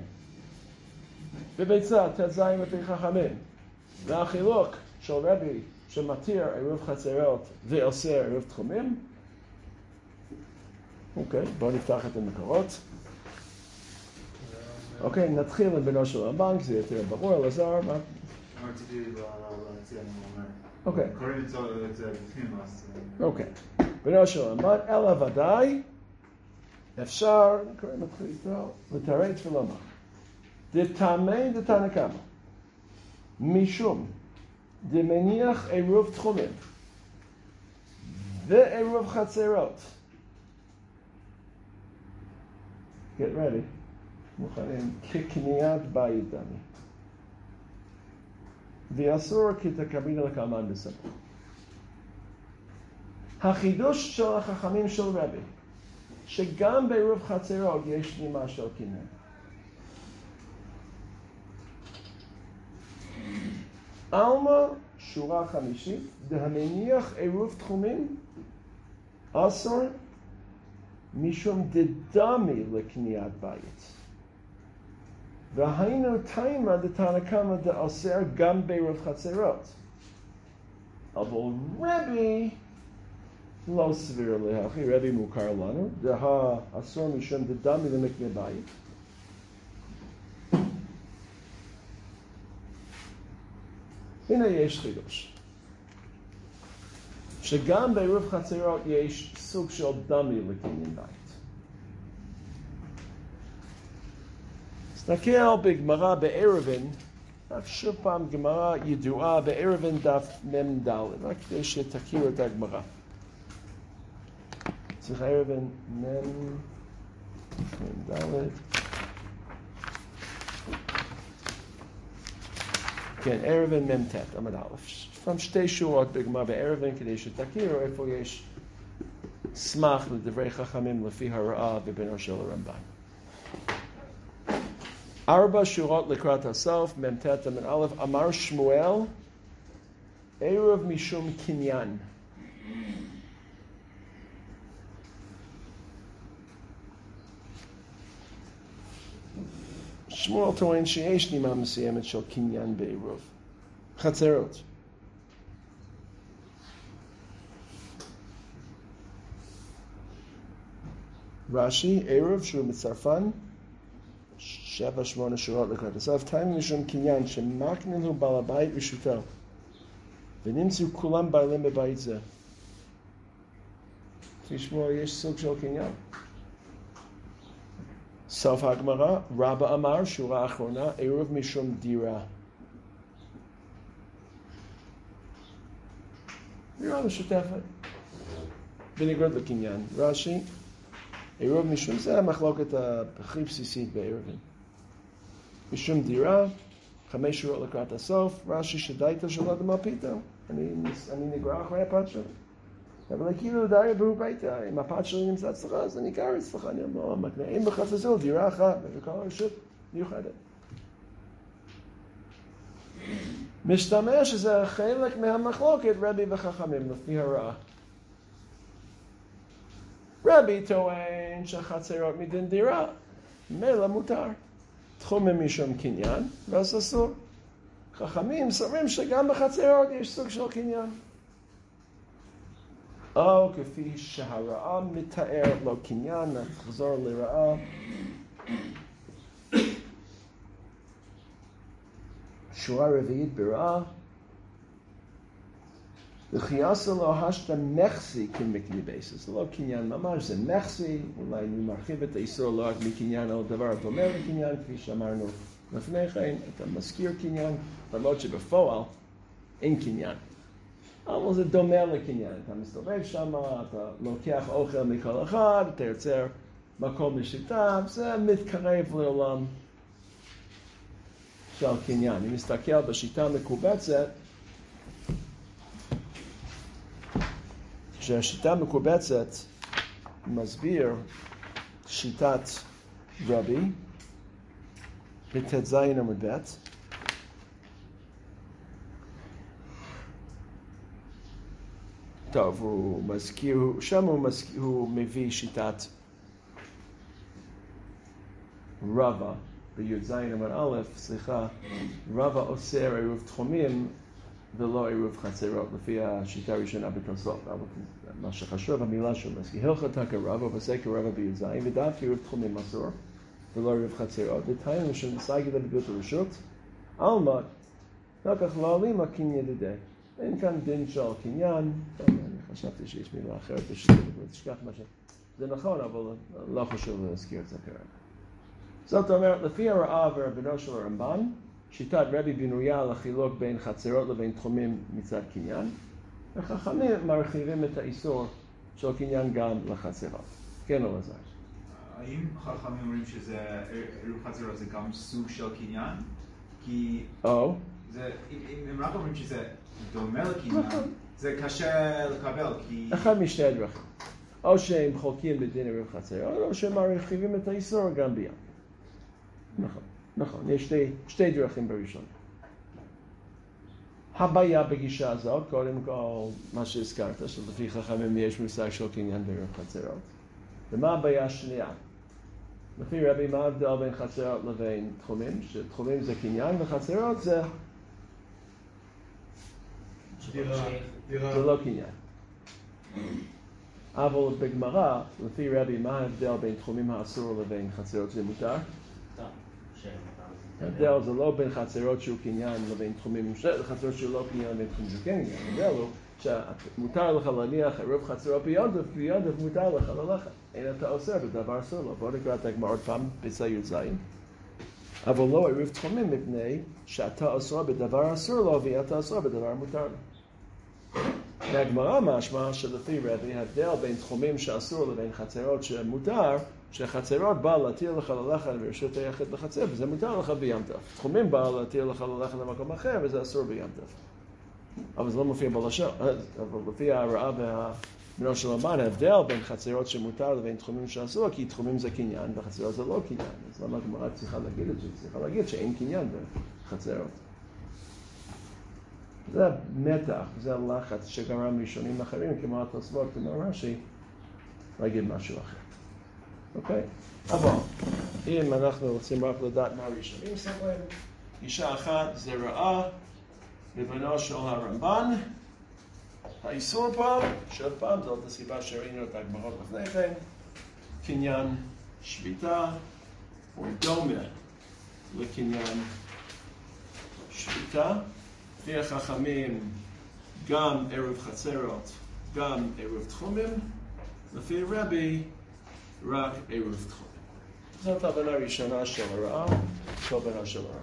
בביצה ט"ז לפי חכמים, והחילוק של רבי שמתיר עירוב חצרות ואוסר עירוב תחומים? אוקיי, בואו נפתח את המקורות. אוקיי, נתחיל עם בנו של הרמב"ן, זה יותר ברור, אלעזר, מה? רציתי להציע למאמר. אוקיי. קוראים את זה בפנים, אז... אוקיי. בנו של הרמב"ן, אלא ודאי אפשר, קוראים איתו, לתרץ ולומר. דתמי דתנא קמא, משום דמניח עירוב תחומים ועירוב חצרות. Get ready. מוכנים כקניית בית דמי. ואסור כי תקביל לקלמן בסמוך. החידוש של החכמים של רבי, שגם בעירוב חצרות יש נימה של קניין. עלמא שורה חמישית, דהמניח עירוב תחומים, אסור משום דדמי לקניית בית. והיינו תימא דתנא קמא דאוסר גם בעירוב חצרות. אבל רבי לא סביר להכי, רבי מוכר לנו, דהאסור משום דדמי למקנה בית. הנה יש חידוש. שגם בעירוב חצרות יש סוג של דמי לקניין בית. תסתכל בגמרא בערבין, רק שוב פעם גמרא ידועה בערבין דף מ"ד, רק כדי שתכירו את הגמרא. צריך ערבין מ"ד. כן, ערבין מ"ט, עמוד א'. פעם שתי שורות בגמרא בערבין כדי שתכירו איפה יש סמך לדברי חכמים לפי הרעה בבינו של הרמב"ן. ארבע שורות לקראת הסוף, מ"ט עמוד א', אמר שמואל, ערב משום קניין. שמואל טוען שיש נימה מסוימת של קניין בערב. חצרות. רש"י, ערב שהוא מצרפן, שבע שמונה שורות לקראת הסוף, תימא משום קניין שמקנה לו בעל הבית רשותו, ונמצאו כולם בעלים בבית זה. תשמעו, יש סוג של קניין. סוף הגמרא, רבא אמר, שורה האחרונה, ערב משום דירה. דירה משותפת. בניגוד לקניין. רש"י, ערב משום, זה המחלוקת הכי בסיסית בערבים. משום דירה, חמש שורות לקראת הסוף, רש"י שדאיתא שלא דמה פיתו. אני, אני נגרע אחרי הפת שלי. אבל כאילו די ברור ביתה, אם הפת שלי נמצא אצלך, אז אני גר אצלך, אני לא מקנה. אם בחצזו, דירה אחת, וכל הרשות מיוחדת. משתמע שזה חלק מהמחלוקת רבי וחכמים לפי הרעה. רבי טוען שהחצרות מדין דירה, מילא מותר. תחומים משום קניין, ואז אסור. חכמים סוברים שגם בחצרות יש סוג של קניין. או כפי שהרעה מתאר לו קניין, נחזור לרעה. שורה רביעית ברעה. וכי עשה לו השתא מחסי כמקנה בייס. זה לא קניין ממש, זה מחסי. אולי אני מרחיב את האיסור לא רק מקניין, אבל דבר דומה לקניין, כפי שאמרנו לפני כן, אתה מזכיר קניין, למרות שבפועל אין קניין. אבל זה דומה לקניין. אתה מסתובב שם, אתה לוקח אוכל מכל אחד, אתה יוצר מקום משותף, זה מתקרב לעולם של קניין. אני מסתכל בשיטה מקובצת, שהשיטה מקובצת מסביר שיטת רבי בט"ז עמוד ב', טוב, הוא מזכיר, שם הוא, מזכיר, הוא מביא שיטת רבא בי"ז עמוד א', סליחה, רבא אוסר עירוב תחומים ולא עירוב חצרות, לפי השיטה הראשונה בתוספות. אבל מה שחשוב, המילה שהוא מזכיר, הלכת כרבא ועוסק כרבא בי"ז, ודעת עירוב תחומים אסור ולא עירוב חצרות. ותהיינו שמסייגת לבגות הרשות, עלמא, לקח לא עלים הקניין ידידי. אין כאן דין של קניין, אני חשבתי שיש מילה אחרת, תשכח מה ש... זה נכון, אבל לא חשוב להזכיר את זה כרגע. זאת אומרת, לפי הרעה ורבנו של הרמב"ן, שיטת רבי בנויה על החילוק בין חצרות לבין תחומים מצד קניין, וחכמים מרחיבים את האיסור של קניין גם לחצרות. כן, אלעזר. האם חכמים אומרים שזה, עירוב חצרות זה גם סוג של קניין? כי... או? זה, אם, אם רק אומרים שזה דומה לקניין, זה קשה לקבל, כי... אחד משתי הדרכים. או שהם חולקים בדין עירוב חצרות, או שהם מרחיבים את האיסור גם בים. נכון, נכון. יש שתי, שתי דרכים בראשון. הבעיה בגישה הזאת, קודם כל, מה שהזכרת, שלפי חכמים יש מושג של קניין בעירוב חצרות. ומה הבעיה השנייה? לפי רבי, מה ההבדל בין חצרות לבין תחומים? שתחומים זה קניין וחצרות זה... זה לא קניין. אבל בגמרא, לפי רבי, מה ההבדל בין תחומים האסור לבין חצרות שזה מותר? ההבדל זה לא בין חצרות שהוא קניין לבין תחומים, חצרות שהוא לא קניין לבין תחומים שהוא כן קניין. ההבדל הוא שמותר לך להניח עירוב חצרות ביונדף, ביונדף מותר לך ללכת. אין אתה עושה בדבר אסור לו. בואו נקרא את הגמרא עוד פעם בסעיר זין. אבל לא עירוב תחומים מפני שאתה אסור בדבר אסור לו ואתה אסור בדבר מותר לו. מהגמרא משמע שלפי רבי ההבדל בין תחומים שאסור לבין חצרות שמותר, שחצרות בא להתיר לך ללכת ברשות היחיד לחצר וזה מותר לך בים טוב. תחומים בא להתיר לך ללכת למקום אחר וזה אסור בים טוב. אבל זה לא מופיע בלשון, אבל לפי ההוראה והמילה של רמב"ן, ההבדל בין חצרות שמותר לבין תחומים שאסור, כי תחומים זה קניין וחצרות זה לא קניין. אז למה הגמרא צריכה להגיד את זה? צריכה להגיד שאין קניין בחצרות. זה מתח, זה הלחץ שגרם ראשונים אחרים, כמו התוספות, כמו רש"י, להגיד משהו אחר. אוקיי? אבל אם אנחנו רוצים רק לדעת מה ראשונים סבורים, אישה אחת זה רעה, לבנו של הרמב"ן, האיסור פה, שעוד פעם, זאת הסיבה שראינו את הגמרות לפני כן, קניין שביתה, או דומה לקניין שביתה. לפי החכמים, גם עירוב חצרות, גם עירוב תחומים, לפי רבי, רק עירוב תחומים. זאת הבנה ראשונה של הרעה, הבנה של הרמב"ן.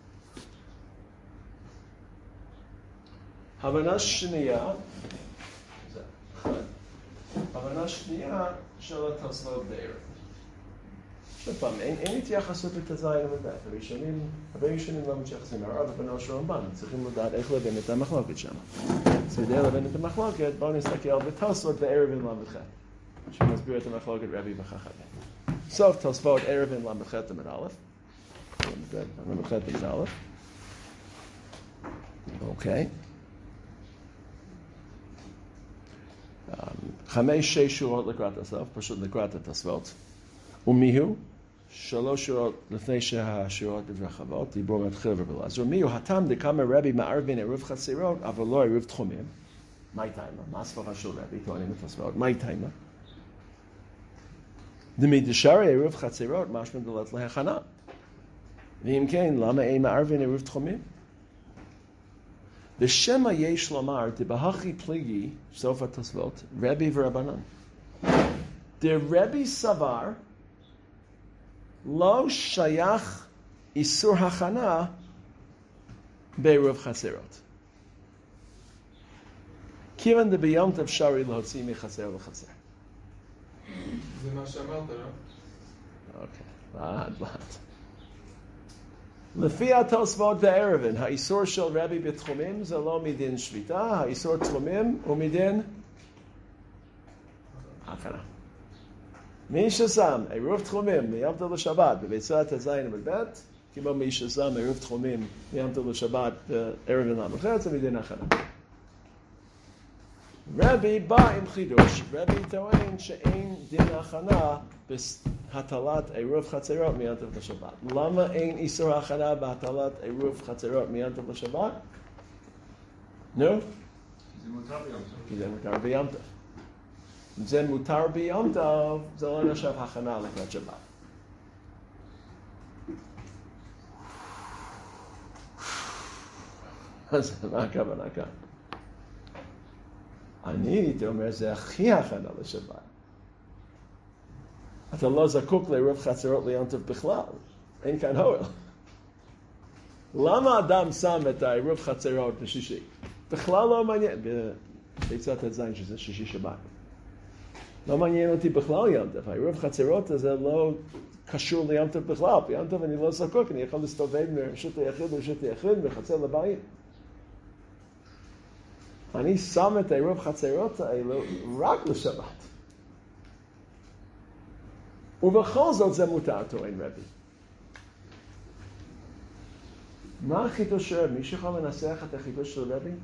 הבנה שנייה, זה אחד, הבנה שנייה של התוספות בערב. עוד פעם, אין, אין התייחסות לתזיין ובית. הראשונים, הרבה ראשונים לא מתייחסים הרב ובנו של רמב"ן. צריכים לדעת איך לבין את המחלוקת שם. אז כדי לבין את המחלוקת, בואו נסתכל בתוספות בערב עם למ"ח. שמסביר את המחלוקת רבי וחכמים. סוף תוספות ערב עם למ"ח עמוד א'. למ"ח עמוד א'. אוקיי. חמש, שש שורות לקראת הסוף, פשוט לקראת התוספות. ומיהו? שלוש שורות לפני שהשורות מתרחבות, דיבור מתחיל ובלעזר. ומיהו? הטעם דקמא רבי מערבין עירוב חצרות, אבל לא עירוב תחומים. מה תימא? מה הסברה של רבי? טוענים לתוספות. מה תימא? דמדשרי עירוב חצרות, משמע דלת להכנה. ואם כן, למה אין מערבין עירוב תחומים? ושמא יש לומר, דבהכי פליגי, סוף התוספות, רבי ורבנן. דרבי סבר, לא שייך איסור הכנה בעירוב חצרות. כיוון דביום טוב אפשרי להוציא מחצר לחצר. זה מה שאמרת, לא? אוקיי, לאט לאט. לפי התוספות בערבן, האיסור של רבי בתחומים זה לא מדין שביתה, האיסור תחומים הוא מדין הכנה. מי ששם עירוב תחומים מיום טוב לשבת בביצת הזין ובבית, כמו מי ששם עירוב תחומים מיום טוב לשבת בערבן למחרת, זה מדין הכנה. רבי בא עם חידוש, רבי טוען שאין דין הכנה בהטלת עירוב חצרות מיום טוב לשבת. למה אין איסור הכנה בהטלת עירוב חצרות מיום טוב לשבת? נו? זה מותר ביום טוב. כי זה מותר ביום טוב. אם זה מותר ביום טוב, זה לא נחשב הכנה לקראת שבת. אז מה הכוונה כאן? אני הייתי אומר, זה הכי הכנה לשבת. אתה לא זקוק לעירוב חצרות ליום טוב בכלל. אין כאן הועל. למה אדם שם את העירוב חצרות בשישי? בכלל לא מעניין. ביצת הזין שזה שישי שבת. לא מעניין אותי בכלל יום טוב. העירוב חצרות הזה לא קשור ליום טוב בכלל. ביום טוב אני לא זקוק, אני יכול להסתובב מרשות היחיד לרשות היחיד וחצר לבית. אני שם את העירוב חצרות האלו רק לשבת. ובכל זאת זה מותר, טוען רבי. מה החידוש של רבי? מישהו יכול לנסח את החידוש של רבי?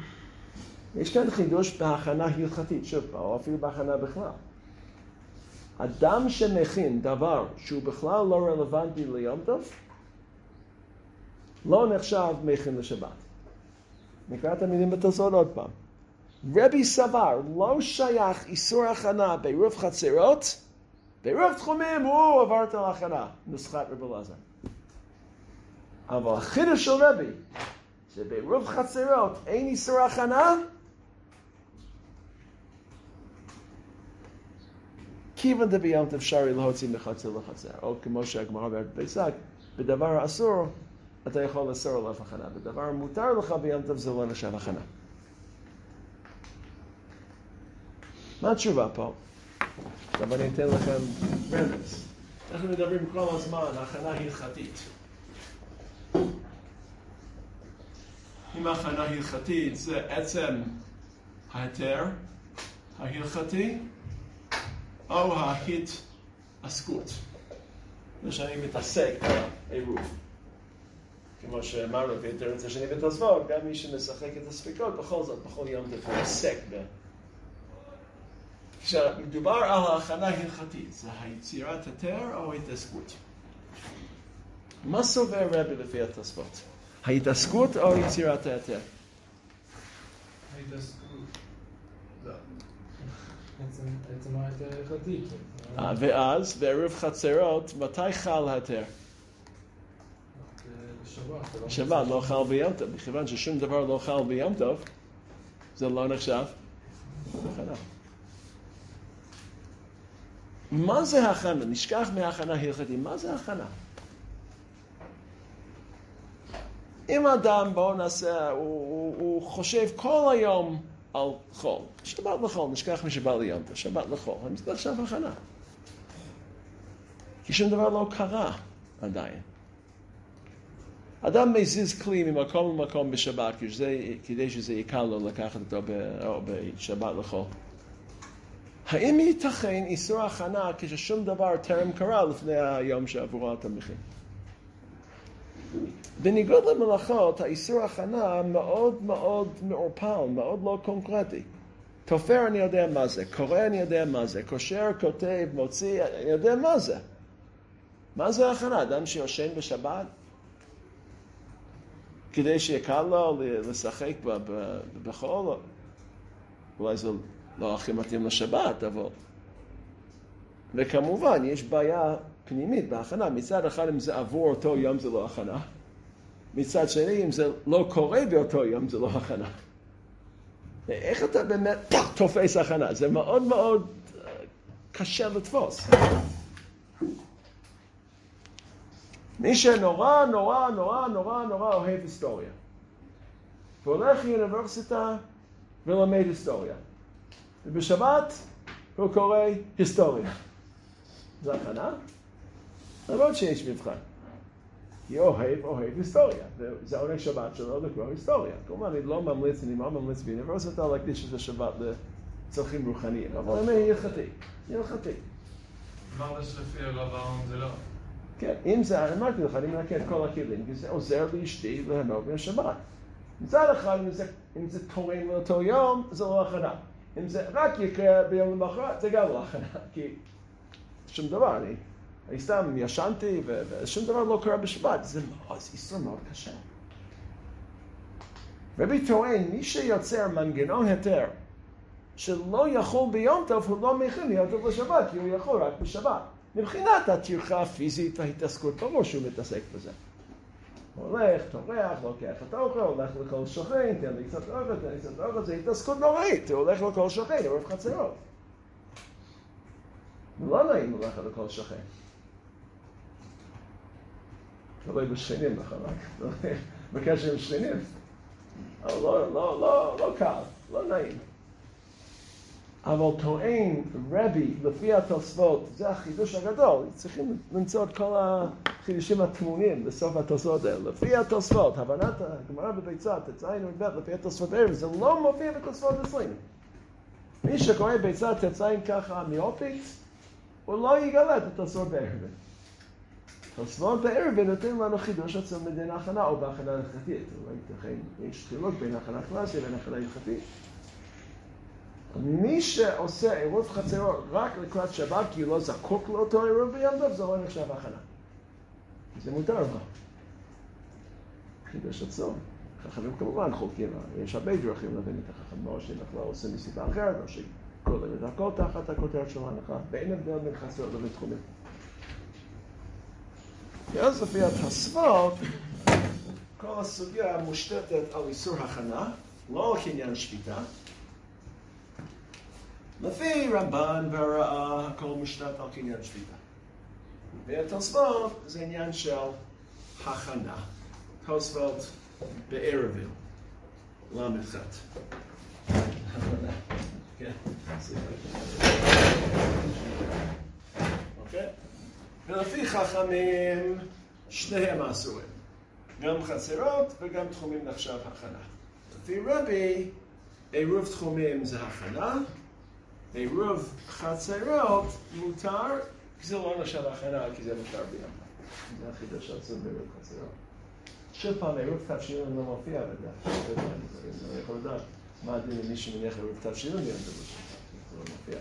יש כאן חידוש בהכנה הלכתית, שוב, או אפילו בהכנה בכלל. אדם שמכין דבר שהוא בכלל לא רלוונטי ליום טוב, לא נחשב מכין לשבת. נקרא את המילים בתוספות עוד פעם. רבי סבר, לא שייך איסור הכנה בעירוב חצרות, בעירוב תחומים הוא עברת על הכנה, נוסחת רבי אלעזר. אבל החידוש של רבי, שבעירוב חצרות אין איסור הכנה, כיוון דביום אפשרי להוציא מחצר לחצר, או כמו שהגמרא בהרצאה, בדבר האסור, אתה יכול לאסור עליו הכנה. בדבר מותר לך ביום טוב זה לא נחשב הכנה. מה התשובה פה? עכשיו אני אתן לכם רמז. אנחנו מדברים כל הזמן, הכנה הלכתית. אם הכנה הלכתית זה עצם ההיתר ההלכתי, או ההתעסקות. זה שאני מתעסק בעירוב. כמו שאמרנו, ויותר את השני בתוספות, גם מי שמשחק את הספיקות, בכל זאת, בכל יום דווקא עסק ב... כשמדובר על ההכנה ההלכתית, זה היצירת היתר או ההתעסקות? מה סובר רבי לפי התוספות? ההתעסקות או יצירת היתר? ההתעסקות. עצם ההיתר ההלכתי. ואז, בעירוב חצרות, מתי חל ההיתר? שבת. שבת לא חל ביום טוב, מכיוון ששום דבר לא חל ביום טוב, זה לא נחשב הכנה. מה זה הכנה? נשכח מהכנה הלכתית. מה זה הכנה? אם אדם, בואו נעשה, הוא, הוא, הוא חושב כל היום על חול. שבת לחול, נשכח משבת ליום טוב. שבת לחול, זה עכשיו הכנה. כי שום דבר לא קרה עדיין. אדם מזיז כלי ממקום למקום בשבת, כדי שזה יקל לו לקחת אותו בשבת לחול. האם ייתכן איסור הכנה כששום דבר טרם קרה לפני היום שעבורו אתה מכין? בניגוד למלאכות, האיסור הכנה מאוד מאוד מעורפל, מאוד לא קונקרטי. תופר אני יודע מה זה, קורא אני יודע מה זה, קושר, כותב, מוציא, אני יודע מה זה. מה זה הכנה? אדם שיושן בשבת? כדי שיקל לו לשחק בחול? אולי זה לא הכי מתאים לשבת, אבל... וכמובן, יש בעיה פנימית בהכנה. מצד אחד, אם זה עבור אותו יום, זה לא הכנה. מצד שני, אם זה לא קורה באותו יום, זה לא הכנה. איך אתה באמת תופס הכנה? זה מאוד מאוד קשה לתפוס. מי שנורא, נורא, נורא, נורא, נורא אוהב היסטוריה. והולך לאוניברסיטה ולומד היסטוריה. ובשבת הוא קורא היסטוריה. זה הכנה? למרות שיש מבחן. כי אוהב, אוהב היסטוריה. זה עונג שבת שלו לקרוא היסטוריה. כלומר, אני לא ממליץ, אני לא ממליץ באוניברסיטה להקדיש את השבת לצרכים רוחניים. אבל אני הלכתי. הלכתי. אמרת שלפי הרב אהרון זה לא. כן, אם זה, אני אמרתי לך, אני מנקה את כל הכלים, כי זה עוזר לאשתי ליהנות מהשבת. מצד אחד, אם זה, אם זה תורם לאותו יום, זה לא הכנה. אם זה רק יקרה ביום למחרת, זה גם לא הכנה, כי שום דבר, אני, אני סתם ישנתי ושום דבר לא קרה בשבת, זה מאוד, זה איסור מאוד קשה. רבי טוען, מי שיוצר מנגנון היתר, שלא יכול ביום טוב, הוא לא מכין להיות טוב לשבת, כי הוא יכול רק בשבת. מבחינת הטרחה הפיזית וההתעסקות, ברור שהוא מתעסק בזה. הוא הולך, טורח, לוקח את האוכל, הולך לכל שכן, תן לי קצת אוכל, תן לי קצת אוכל, זה התעסקות נוראית, הוא הולך לכל שכן, הוא אוהב חצרות. לא נעים ללכת לכל שכן. תלוי בשכנים לך, רק בקשר עם שכנים. אבל לא, לא, לא, לא קל, לא נעים. אבל טוען רבי, לפי התוספות, זה החידוש הגדול, צריכים למצוא את כל החידושים התמונים בסוף התוספות האלה. לפי התוספות, הבנת הגמרא בביצה, תצאין ובית, לפי התוספות האלה, זה לא מופיע בתוספות עשרים. מי שקורא ביצה, תצאין ככה מיופית, הוא לא יגלה את התוספות בערבין. תוספות בערבין נותן לנו חידוש אצל מדינה הכנה או בהכנה הלכתית. אולי ייתכן, יש חילוק בין הכנה קלאסית לבין הכנה הלכתית. מי שעושה עירוב חצרות רק לקראת שבת כי הוא לא זקוק לאותו עירוב ביום טוב, זה לא נחשב הכנה. זה מותר לו. חידוש הצום. חכמים כמובן חולקים, יש הרבה דרכים להבין את החכם, או שנחלה עושה מסיבה אחרת, או שכולל את הכל תחת הכותרת של ההנחה, ואין הבדל בין חצרות לבין תחומים. ואז לפי התוספות, כל הסוגיה מושתתת על איסור הכנה, לא על קניין שביתה. לפי רמב"ן והרעה, הכל מושתת על קניין שביתה. והתוספות זה עניין של הכנה. תוספות בערבים, למד חת. אוקיי? ולפי חכמים, שניהם אסורים. גם חצרות וגם תחומים נחשב הכנה. לפי רבי, עירוב תחומים זה הכנה, עירוב חצרות מותר, כי זה לא נחשב הכנה, כי זה מותר ביום. זה החידוש עצום בעירוב חצרות. שוב פעם, עירוב תבשילין לא מופיע בדף. אני יכול לדעת מה הדין למי שמניח עירוב תבשילין ביום טוב. זה לא מופיע.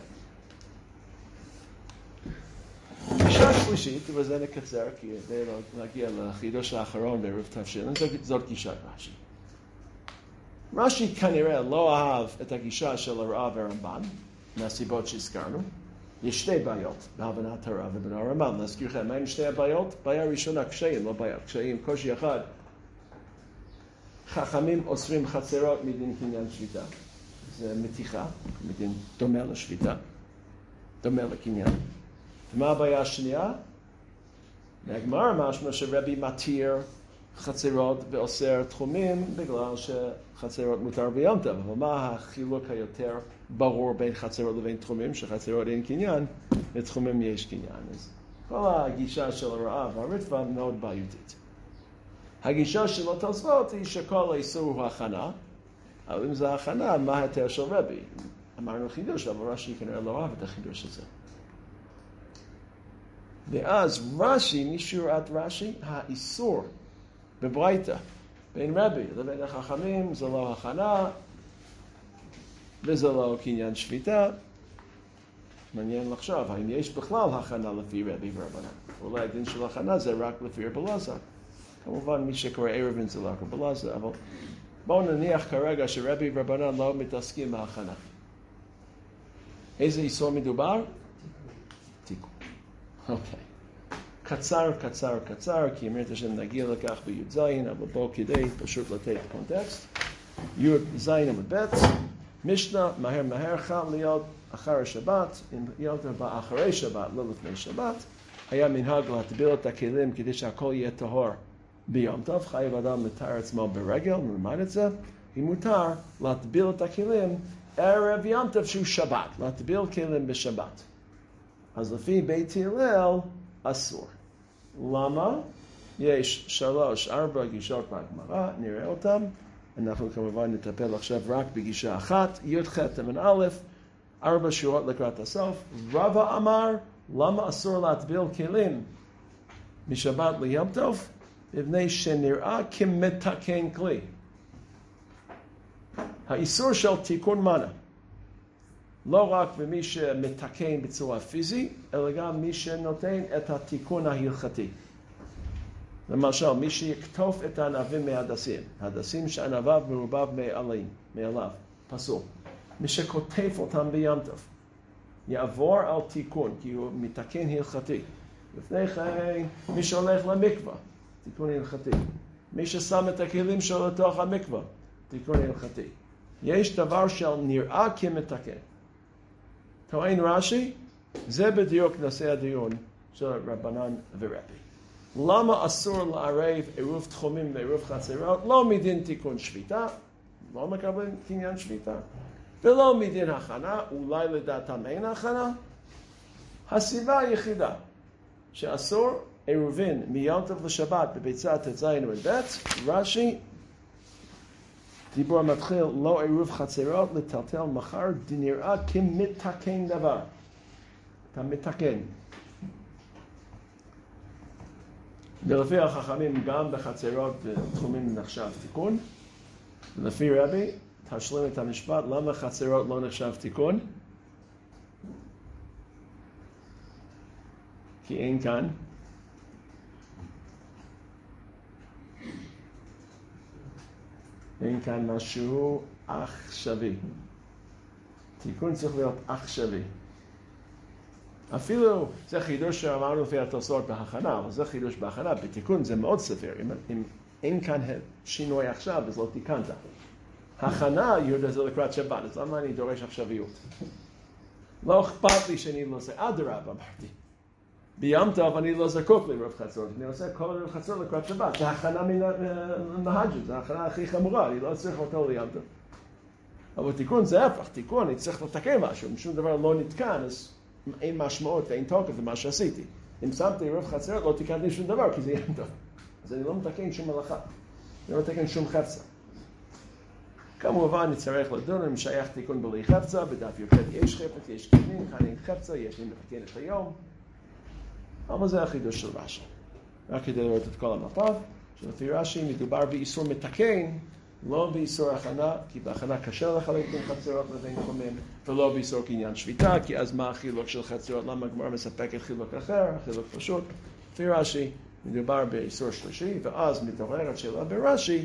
גישה שלישית, וזה נקצר, כי כדי להגיע לחידוש האחרון בעירוב תבשילין, זאת גישת רש"י. רש"י כנראה לא אהב את הגישה של הר"א והרמב"ן, מהסיבות שהזכרנו. יש שתי בעיות בהבנת הר"א ובין הרמב"ן. להזכירכם, מה עם שתי הבעיות? בעיה ראשונה, קשיים, לא בעיה. קשיים, קושי אחד. חכמים אוסרים חצרות מדין קניין שביתה. זה מתיחה, מדין דומה לשביתה. דומה לקניין. ומה הבעיה השנייה? מהגמרא משמע שרבי מתיר חצרות ואוסר תחומים בגלל שחצרות מותר ביום טוב. אבל מה החילוק היותר ברור בין חצרות לבין תחומים? שחצרות אין קניין, ותחומים יש קניין. אז כל הגישה של הר"א והרטב"א מאוד בעייתית. הגישה של התוספות היא שכל האיסור הוא הכנה, אבל אם זה הכנה, מה ההיתר של רבי? אמרנו חידוש, אבל רש"י כנראה לא אהב את החידוש הזה. ואז רש"י, משורת רש"י, האיסור בברייתא בין רבי לבין החכמים זה לא הכנה וזה לא קניין שביתה. מעניין לחשוב, האם יש בכלל הכנה לפי רבי ורבנן? אולי הדין של הכנה זה רק לפי רבי אלעזר. כמובן מי שקורא ערבין זה רק רבי אלעזר, אבל בואו נניח כרגע שרבי ורבנן לא מתעסקים בהכנה. איזה איסור מדובר? תיקון. אוקיי. קצר, קצר, קצר, כי אמרת שנגיע לכך בי"ז, אבל בואו כדי פשוט לתת קונטקסט. י"ז עמוד ב', משנה, מהר מהר חל להיות אחר השבת, אם יותר בא אחרי שבת, לא לפני שבת, היה מנהג להטביל את הכלים כדי שהכל יהיה טהור ביום טוב, חייב אדם לתאר עצמו ברגל, נלמד את זה, אם מותר להטביל את הכלים ערב יום טוב שהוא שבת, להטביל כלים בשבת. אז לפי בית הלל, אסור. למה? יש שלוש, ארבע גישות מהגמרא, נראה אותם. אנחנו כמובן נטפל עכשיו רק בגישה אחת, י"ח תמן א', ארבע שורות לקראת הסוף. רבא אמר, למה אסור להטביל כלים משבת ליום טוב? מפני שנראה כמתקן כלי. האיסור של תיקון מנה. לא רק במי שמתקן בצורה פיזית, אלא גם מי שנותן את התיקון ההלכתי. למשל, מי שיקטוף את הענבים מהדסים, הדסים שענביו מרובב מעלים, מעליו, פסול. מי שכותף אותם ביום טוב, יעבור על תיקון, כי הוא מתקן הלכתי. לפני כן, מי שהולך למקווה, תיקון הלכתי. מי ששם את הכלים שלו לתוך המקווה, תיקון הלכתי. יש דבר של נראה כמתקן. טוען רש"י, זה בדיוק נושא הדיון של רבנן ורבי. למה אסור לערב עירוב תחומים ועירוב חצרות? לא מדין תיקון שביתה, לא מקבלים קניין שביתה, ולא מדין הכנה, אולי לדעתם אין הכנה. הסיבה היחידה שאסור עירובין מיום טוב לשבת בביצה ט"ז וב' רש"י, דיבור מתחיל, לא עירוב חצרות לטלטל מחר, דנראה כמתקן דבר. אתה מתקן. ולפי החכמים גם בחצרות ותחומים נחשב תיקון. ולפי רבי, תשלים את המשפט, למה חצרות לא נחשב תיקון? כי אין כאן אין כאן משהו עכשווי. תיקון צריך להיות עכשווי. אפילו, זה חידוש שאמרנו לפי התוספות בהכנה, אבל זה חידוש בהכנה, בתיקון זה מאוד סביר. אם, אם אין כאן שינוי עכשיו, אז לא תיקנת. הכנה יהודה זה לקראת שבת, אז למה אני דורש עכשוויות? לא אכפת לי שאני לא עושה, אדרבה אמרתי. בים טוב אני לא זקוק לערב חצרות, אני עושה כל ערב חצרות לקראת שבת. זה הכנה מן המהג'ת, זה הכנה הכי חמורה, אני לא צריך אותו לים טוב. אבל תיקון זה הפך, תיקון, אני צריך לתקן משהו, אם שום דבר לא נתקן, אז אין משמעות ואין תוקף למה שעשיתי. אם שמתי ערב חצרות, לא תיקנתי שום דבר, כי זה ים טוב. אז אני לא מתקן שום מלאכה, אני לא מתקן שום חפצה. כמובן נצטרך לדון אם שייך תיקון בלי חפצה, בדף י"ח יש חפץ, יש כלים, כאן אין חפצה, יש לי מתקן את היום. אבל זה החידוש של רש"י. רק כדי לראות את כל המפה, שלפי רש"י מדובר באיסור מתקן, לא באיסור הכנה, כי בהכנה קשה לחלק בין חצרות לבין תחומים, ולא באיסור קניין שביתה, כי אז מה החילוק של חצרות, למה הגמרא מספקת חילוק אחר, חילוק פשוט. לפי רש"י מדובר באיסור שלישי, ואז מתעוררת שאלה ברש"י,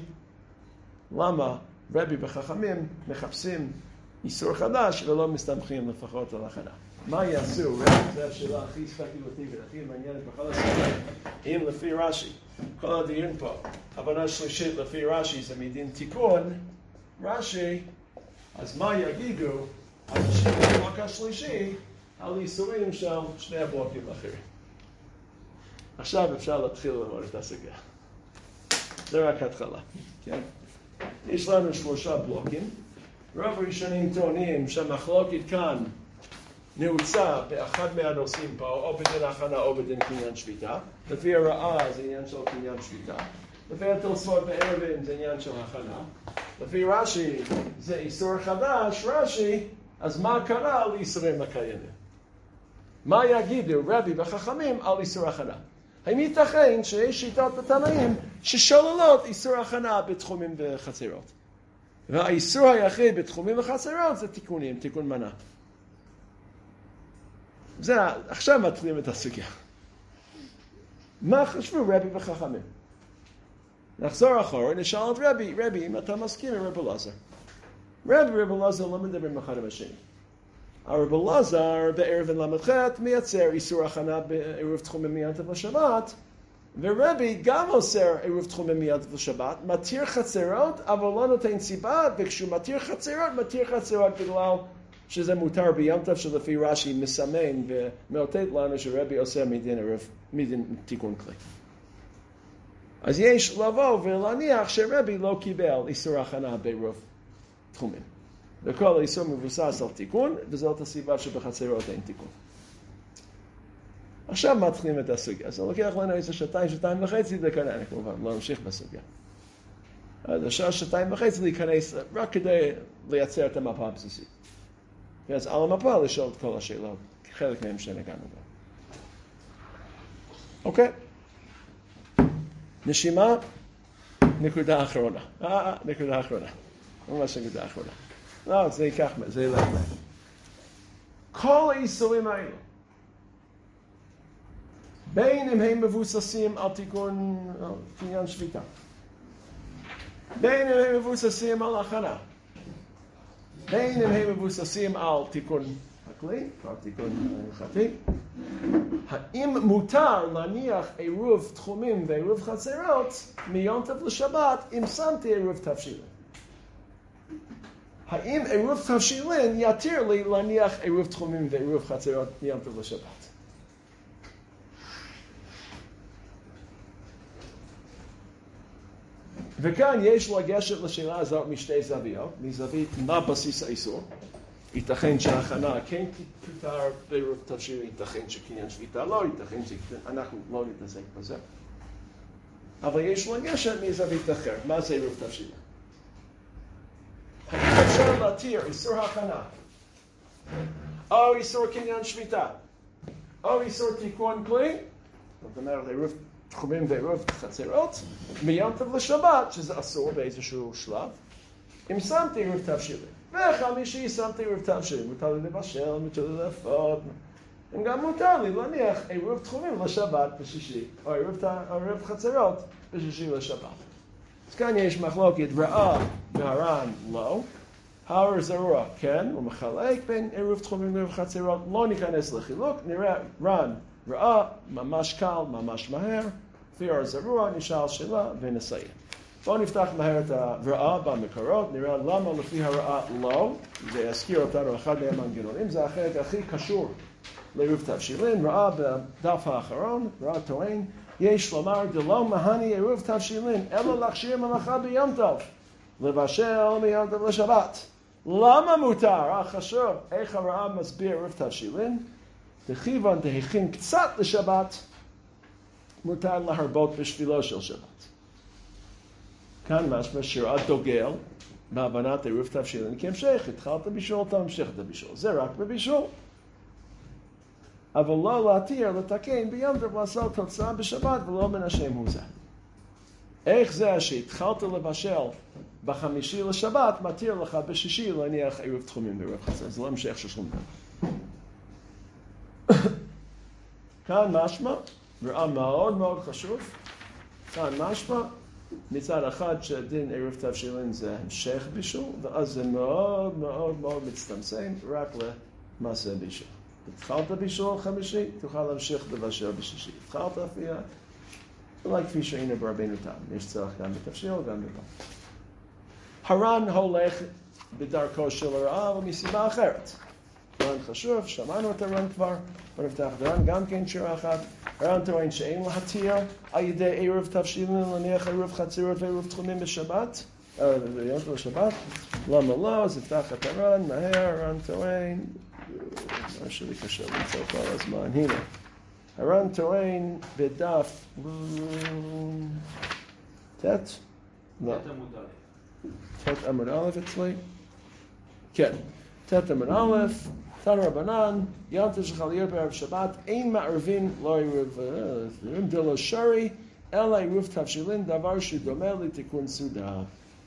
למה רבי וחכמים מחפשים איסור חדש ולא מסתמכים לפחות על הכנה. מה יעשו? זו השאלה הכי ספקולטיבית, הכי מעניינת בכל הספר. אם לפי רש"י, כל הדיון פה, הבנה שלישית לפי רש"י זה מדין תיקון, רש"י, אז מה יגידו אנשים בבלוק השלישי על איסורים של שני הבלוקים האחרים? עכשיו אפשר להתחיל ללמוד את הסוגיה. זה רק התחלה, כן? יש לנו שלושה בלוקים. רוב הראשונים טוענים שהמחלוקת כאן נעוצה באחד מהנושאים פה, או בדין הכנה או בדין קניין שביתה. לפי הרעה זה עניין של קניין שביתה. לפי התוספות בערבים זה עניין של הכנה. לפי רש"י זה איסור חדש, רש"י, אז מה קרה על איסורים הקיימים? מה יגידו רבי וחכמים על איסור הכנה? האם ייתכן שיש שיטות בתנאים ששוללות איסור הכנה בתחומים וחצרות? והאיסור היחיד בתחומים וחצרות זה תיקונים, תיקון מנה. זה, עכשיו מתחילים את הסוגיה. מה חשבו רבי וחכמים? נחזור אחורה, נשאל את רבי, רבי, אם אתה מסכים עם רבי אלעזר. רבי ורבי אלעזר לא מדברים אחד עם השני. הרבי אלעזר בערב למ"ח מייצר איסור הכנה בערב תחומים מיינטב לשבת, ורבי גם אוסר ערב תחומים מיינטב לשבת, מתיר חצרות, אבל לא נותן סיבה, וכשהוא מתיר חצרות, מתיר חצרות בגלל שזה מותר ביום-טוב שלפי רש"י מסמן ומאותת לנו שרבי עושה מדין ערב, מדין תיקון כלי. אז יש לבוא ולהניח שרבי לא קיבל איסור הכנה בערב תחומים. וכל האיסור מבוסס על תיקון, וזאת הסיבה שבחצרות אין תיקון. עכשיו מתחילים את הסוגיה. אז לוקח לנו איזה שעתיים, שעתיים וחצי להיכנס, כמובן, לא נמשיך בסוגיה. אז השעה שעתיים וחצי להיכנס רק כדי לייצר את המפה הבסיסית. ואז על המפה לשאול את כל השאלות, חלק מהם שנגענו בו. אוקיי? נשימה, נקודה אחרונה. אה, נקודה אחרונה. ממש נקודה אחרונה. לא, זה ייקח, זה ילך להם. כל האיסורים האלו, בין אם הם מבוססים על תיקון, על קניין שביתה, בין אם הם מבוססים על הכנה, בין אם הם מבוססים על תיקון הכלי, על תיקון הלכתי, האם מותר להניח עירוב תחומים ועירוב חצרות מיום טוב לשבת אם שמתי עירוב תבשילין? האם עירוב תבשילין יתיר לי להניח עירוב תחומים ועירוב חצרות מיום טוב לשבת? וכאן יש לגשת לשאלה הזאת משתי זוויות, מזווית מה בסיס האיסור. ייתכן שההכנה כן תותר בעירוב תבשילין, ייתכן שקניין שביתה לא, ייתכן שאנחנו לא נתעסק בזה. אבל יש לגשת מזווית אחר, מה זה עירוב תבשילין? האם אפשר להתיר איסור הכנה, או איסור קניין שביתה, או איסור תיקון כלי, זאת אומרת עירוב תחומים ועירוב חצרות, מיום טוב לשבת, שזה אסור באיזשהו שלב, אם שמתי עירוב תבשילין, וחמישי שמתי עירוב תבשילין, מותר לי לבשל, מותר לי לאפות, אם גם מותר לי להניח עירוב תחומים לשבת בשישי, או עירוב חצרות בשישי לשבת. אז כאן יש מחלוקת רעה מהר"ן לא, האור זרוע כן, הוא מחלק בין עירוב תחומים לעירוב חצרות, לא ניכנס לחילוק, נראה ר"ן רעה ממש קל, ממש מהר, לפי האור זרוע נשאל שאלה ונסיים. בואו נפתח מהר את הרעה במקורות, נראה למה לפי הרעה לא, זה יזכיר אותנו אחד מהמנגנונים, זה החלק הכי קשור לעירוב תבשילין, רעה בדף האחרון, רעה טוען, יש לומר דלא מהני עירוב תבשילין, אלא להכשיר מלאכה ביום טוב, לבשל מיום טוב לשבת. למה מותר? חשוב, איך הרעה מסביר עירוב תבשילין? דכיוון דהכין קצת לשבת, מותר להרבות בשבילו של שבת. כאן משמע שראה דוגל בהבנת עירוב תבשילין כהמשך, התחלת בישול, אתה ממשיך את הבישול. זה רק בבישול. אבל לא להתיר, לתקן ביום טוב לעשות תוצאה בשבת ולא מן השם הוא זה. איך זה שהתחלת לבשל בחמישי לשבת, מתיר לך בשישי להניח עירוב תחומים ועירוב חצר. זה לא המשך של שום דבר. כאן משמע, ראה מאוד מאוד חשוב, כאן משמע, מצד אחד שדין עירוב תבשילין זה המשך בישול, ואז זה מאוד מאוד מאוד מצטמצם רק למעשה בישול. התחלת בישול חמישי, תוכל להמשיך לבשל בשישי. התחלת אפייה, אולי כפי שהיינו ברבינו תם, יש צורך גם בתבשיל וגם בבא. הר"ן הולך בדרכו של הרעה, אבל מסיבה אחרת. הר"ן חשוב, שמענו את הר"ן כבר, בוא נפתח את הר"ן גם כן שורה אחת. הר"ן טוען שאין להתיר על ידי עירוב תבשילין להניח עירוב חצרות ועירוב תחומים בשבת, ביום של השבת. למה לא? אז נפתח את הר"ן, מהר, הר"ן טוען, מה שלי קשה למצוא כל הזמן, הנה. הר"ן טוען בדף תת? לא. תת עמוד א' אצלי? כן. תת עמוד א', תן רבנן, יום טוב שחל להיות בערב שבת, אין מערבים, לא עירוב דלא שרי, אלא עירוב תבשילין, דבר שדומה לתיקון סעודה.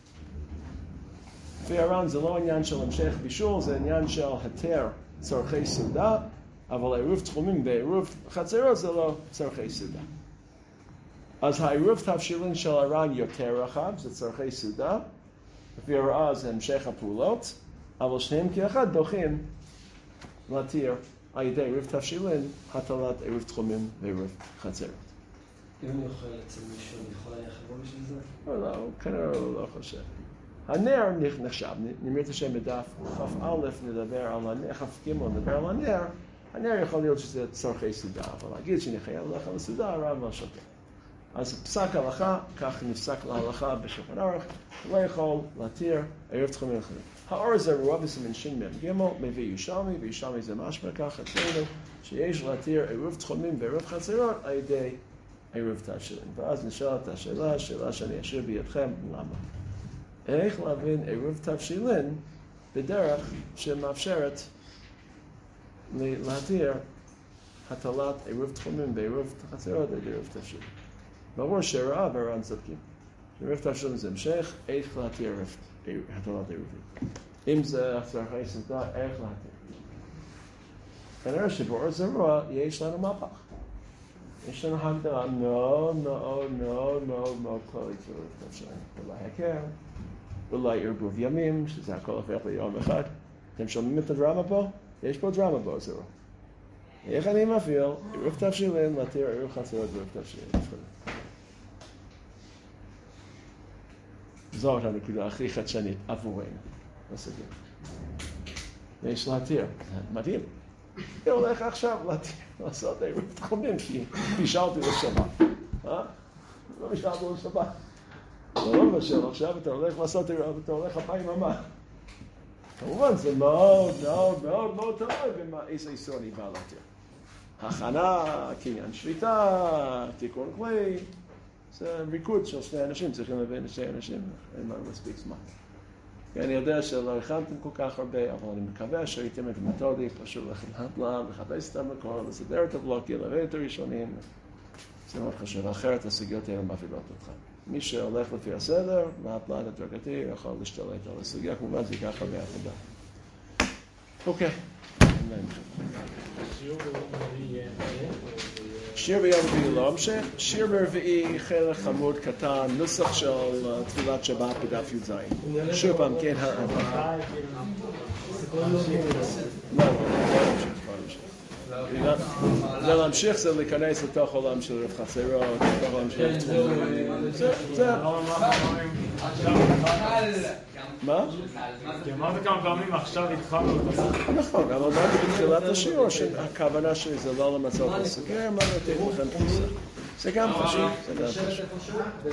לפי הר"ן זה לא עניין של המשך בישול, זה עניין של היתר צורכי סעודה, אבל עירוב תחומים ועירוב חצרות זה לא צורכי סעודה. אז העירוב תבשילין של הר"ן יותר רחב, זה צורכי סעודה, לפי הרעה זה המשך הפעולות, אבל שניהם כאחד דוחים להתיר על ידי עירוב תבשילין, הטלת עירוב תחומים ועירוב חצרות. אם אני אוכל אצל מישהו, אני יכול היה חברו בשביל זה? לא, לא, כנראה לא חושב. הנר נחשב, נאמר את השם בדף כ"א נדבר על הנר, כ"ג נדבר על הנר, הנר יכול להיות שזה צורכי סעודה, אבל להגיד שאני חייב ללכת לסעודה, הרב לא שוקל. אז פסק הלכה, כך נפסק להלכה בשולחן ערוך, לא יכול להתיר עירוב תחומים אחרים. האור זרוע בסימן שין מ"ג מביא ירושלמי, וירושלמי זה משמע כך אצלנו, שיש להתיר עירוב תחומים ועירוב חצרות על ידי עירוב תבשילין. ואז נשאלת השאלה, השאלה שאני אשאיר בידכם, למה? איך להבין עירוב תבשילין בדרך שמאפשרת להתיר הטלת עירוב תחומים ועירוב חצרות על ידי עירוב תבשילין? ברור שהרעה והר"ן צודקים. עירוב תבשילין זה המשך, איך להתיר הטלת עירובים. אם זה צורכי סעודה, איך להתיר. כנראה שבאור זרוע יש לנו מהפך. יש לנו הגדרה מאוד מאוד מאוד מאוד מאוד כללית של עירוב תבשילין. אולי הכר, אולי ערבוב ימים, שזה הכל הופך ליום אחד. אתם שומעים את הדרמה פה? יש פה דרמה באור זרוע. איך אני מפעיל עירוב תבשילין להתיר עירוב חצרות ועירוב תבשילין. זאת הנקודה הכי חדשנית עבורנו. יש להתיר, מדהים. אני הולך עכשיו להתיר, לעשות עירוב תחומים, כי בישלתי לשבת. אה? לא בישלתי לשבת. לא מבשל, עכשיו אתה הולך לעשות עירוב, אתה הולך הפעם הבאה. כמובן, זה מאוד מאוד מאוד מאוד תלוי באיזה איסור אני בא להתיר. הכנה, קניין שליטה, תיקון כלי, זה ריקוד של שני אנשים, צריכים להבין שני אנשים, אין לנו מספיק זמן. אני יודע שלא הכנתם כל כך הרבה, אבל אני מקווה שהייתם את המתודי, פשוט לחלטלה, לחפש את המקור, לסדר את הבלוקים, להביא את הראשונים. זה מאוד חשוב, אחרת הסוגיות האלה מפעילות אותך. מי שהולך לפי הסדר, לאט לאט הדרגתי, יכול להשתלט על הסוגיה, כמובן זה ייקח הרבה עבודה. אוקיי. שיר ביום רביעי לא המשך, שיר ברביעי חלק חמוד קטן, נוסח של תפילת שבת בדף י"ז. שוב פעם, כן, הרעבה. לא, לא, זה להמשיך, זה להיכנס לתוך עולם של רב חצרות, לתוך עולם של תמונה. זה... מה? כי אמרת כמה פעמים עכשיו התחלנו אותה. נכון, אבל אמרתי בתחילת השיעור שהכוונה שלי זה לא למצוא את הסוגיה, מה לתת לכם תפיסה. זה גם חשוב, זה גם חשוב.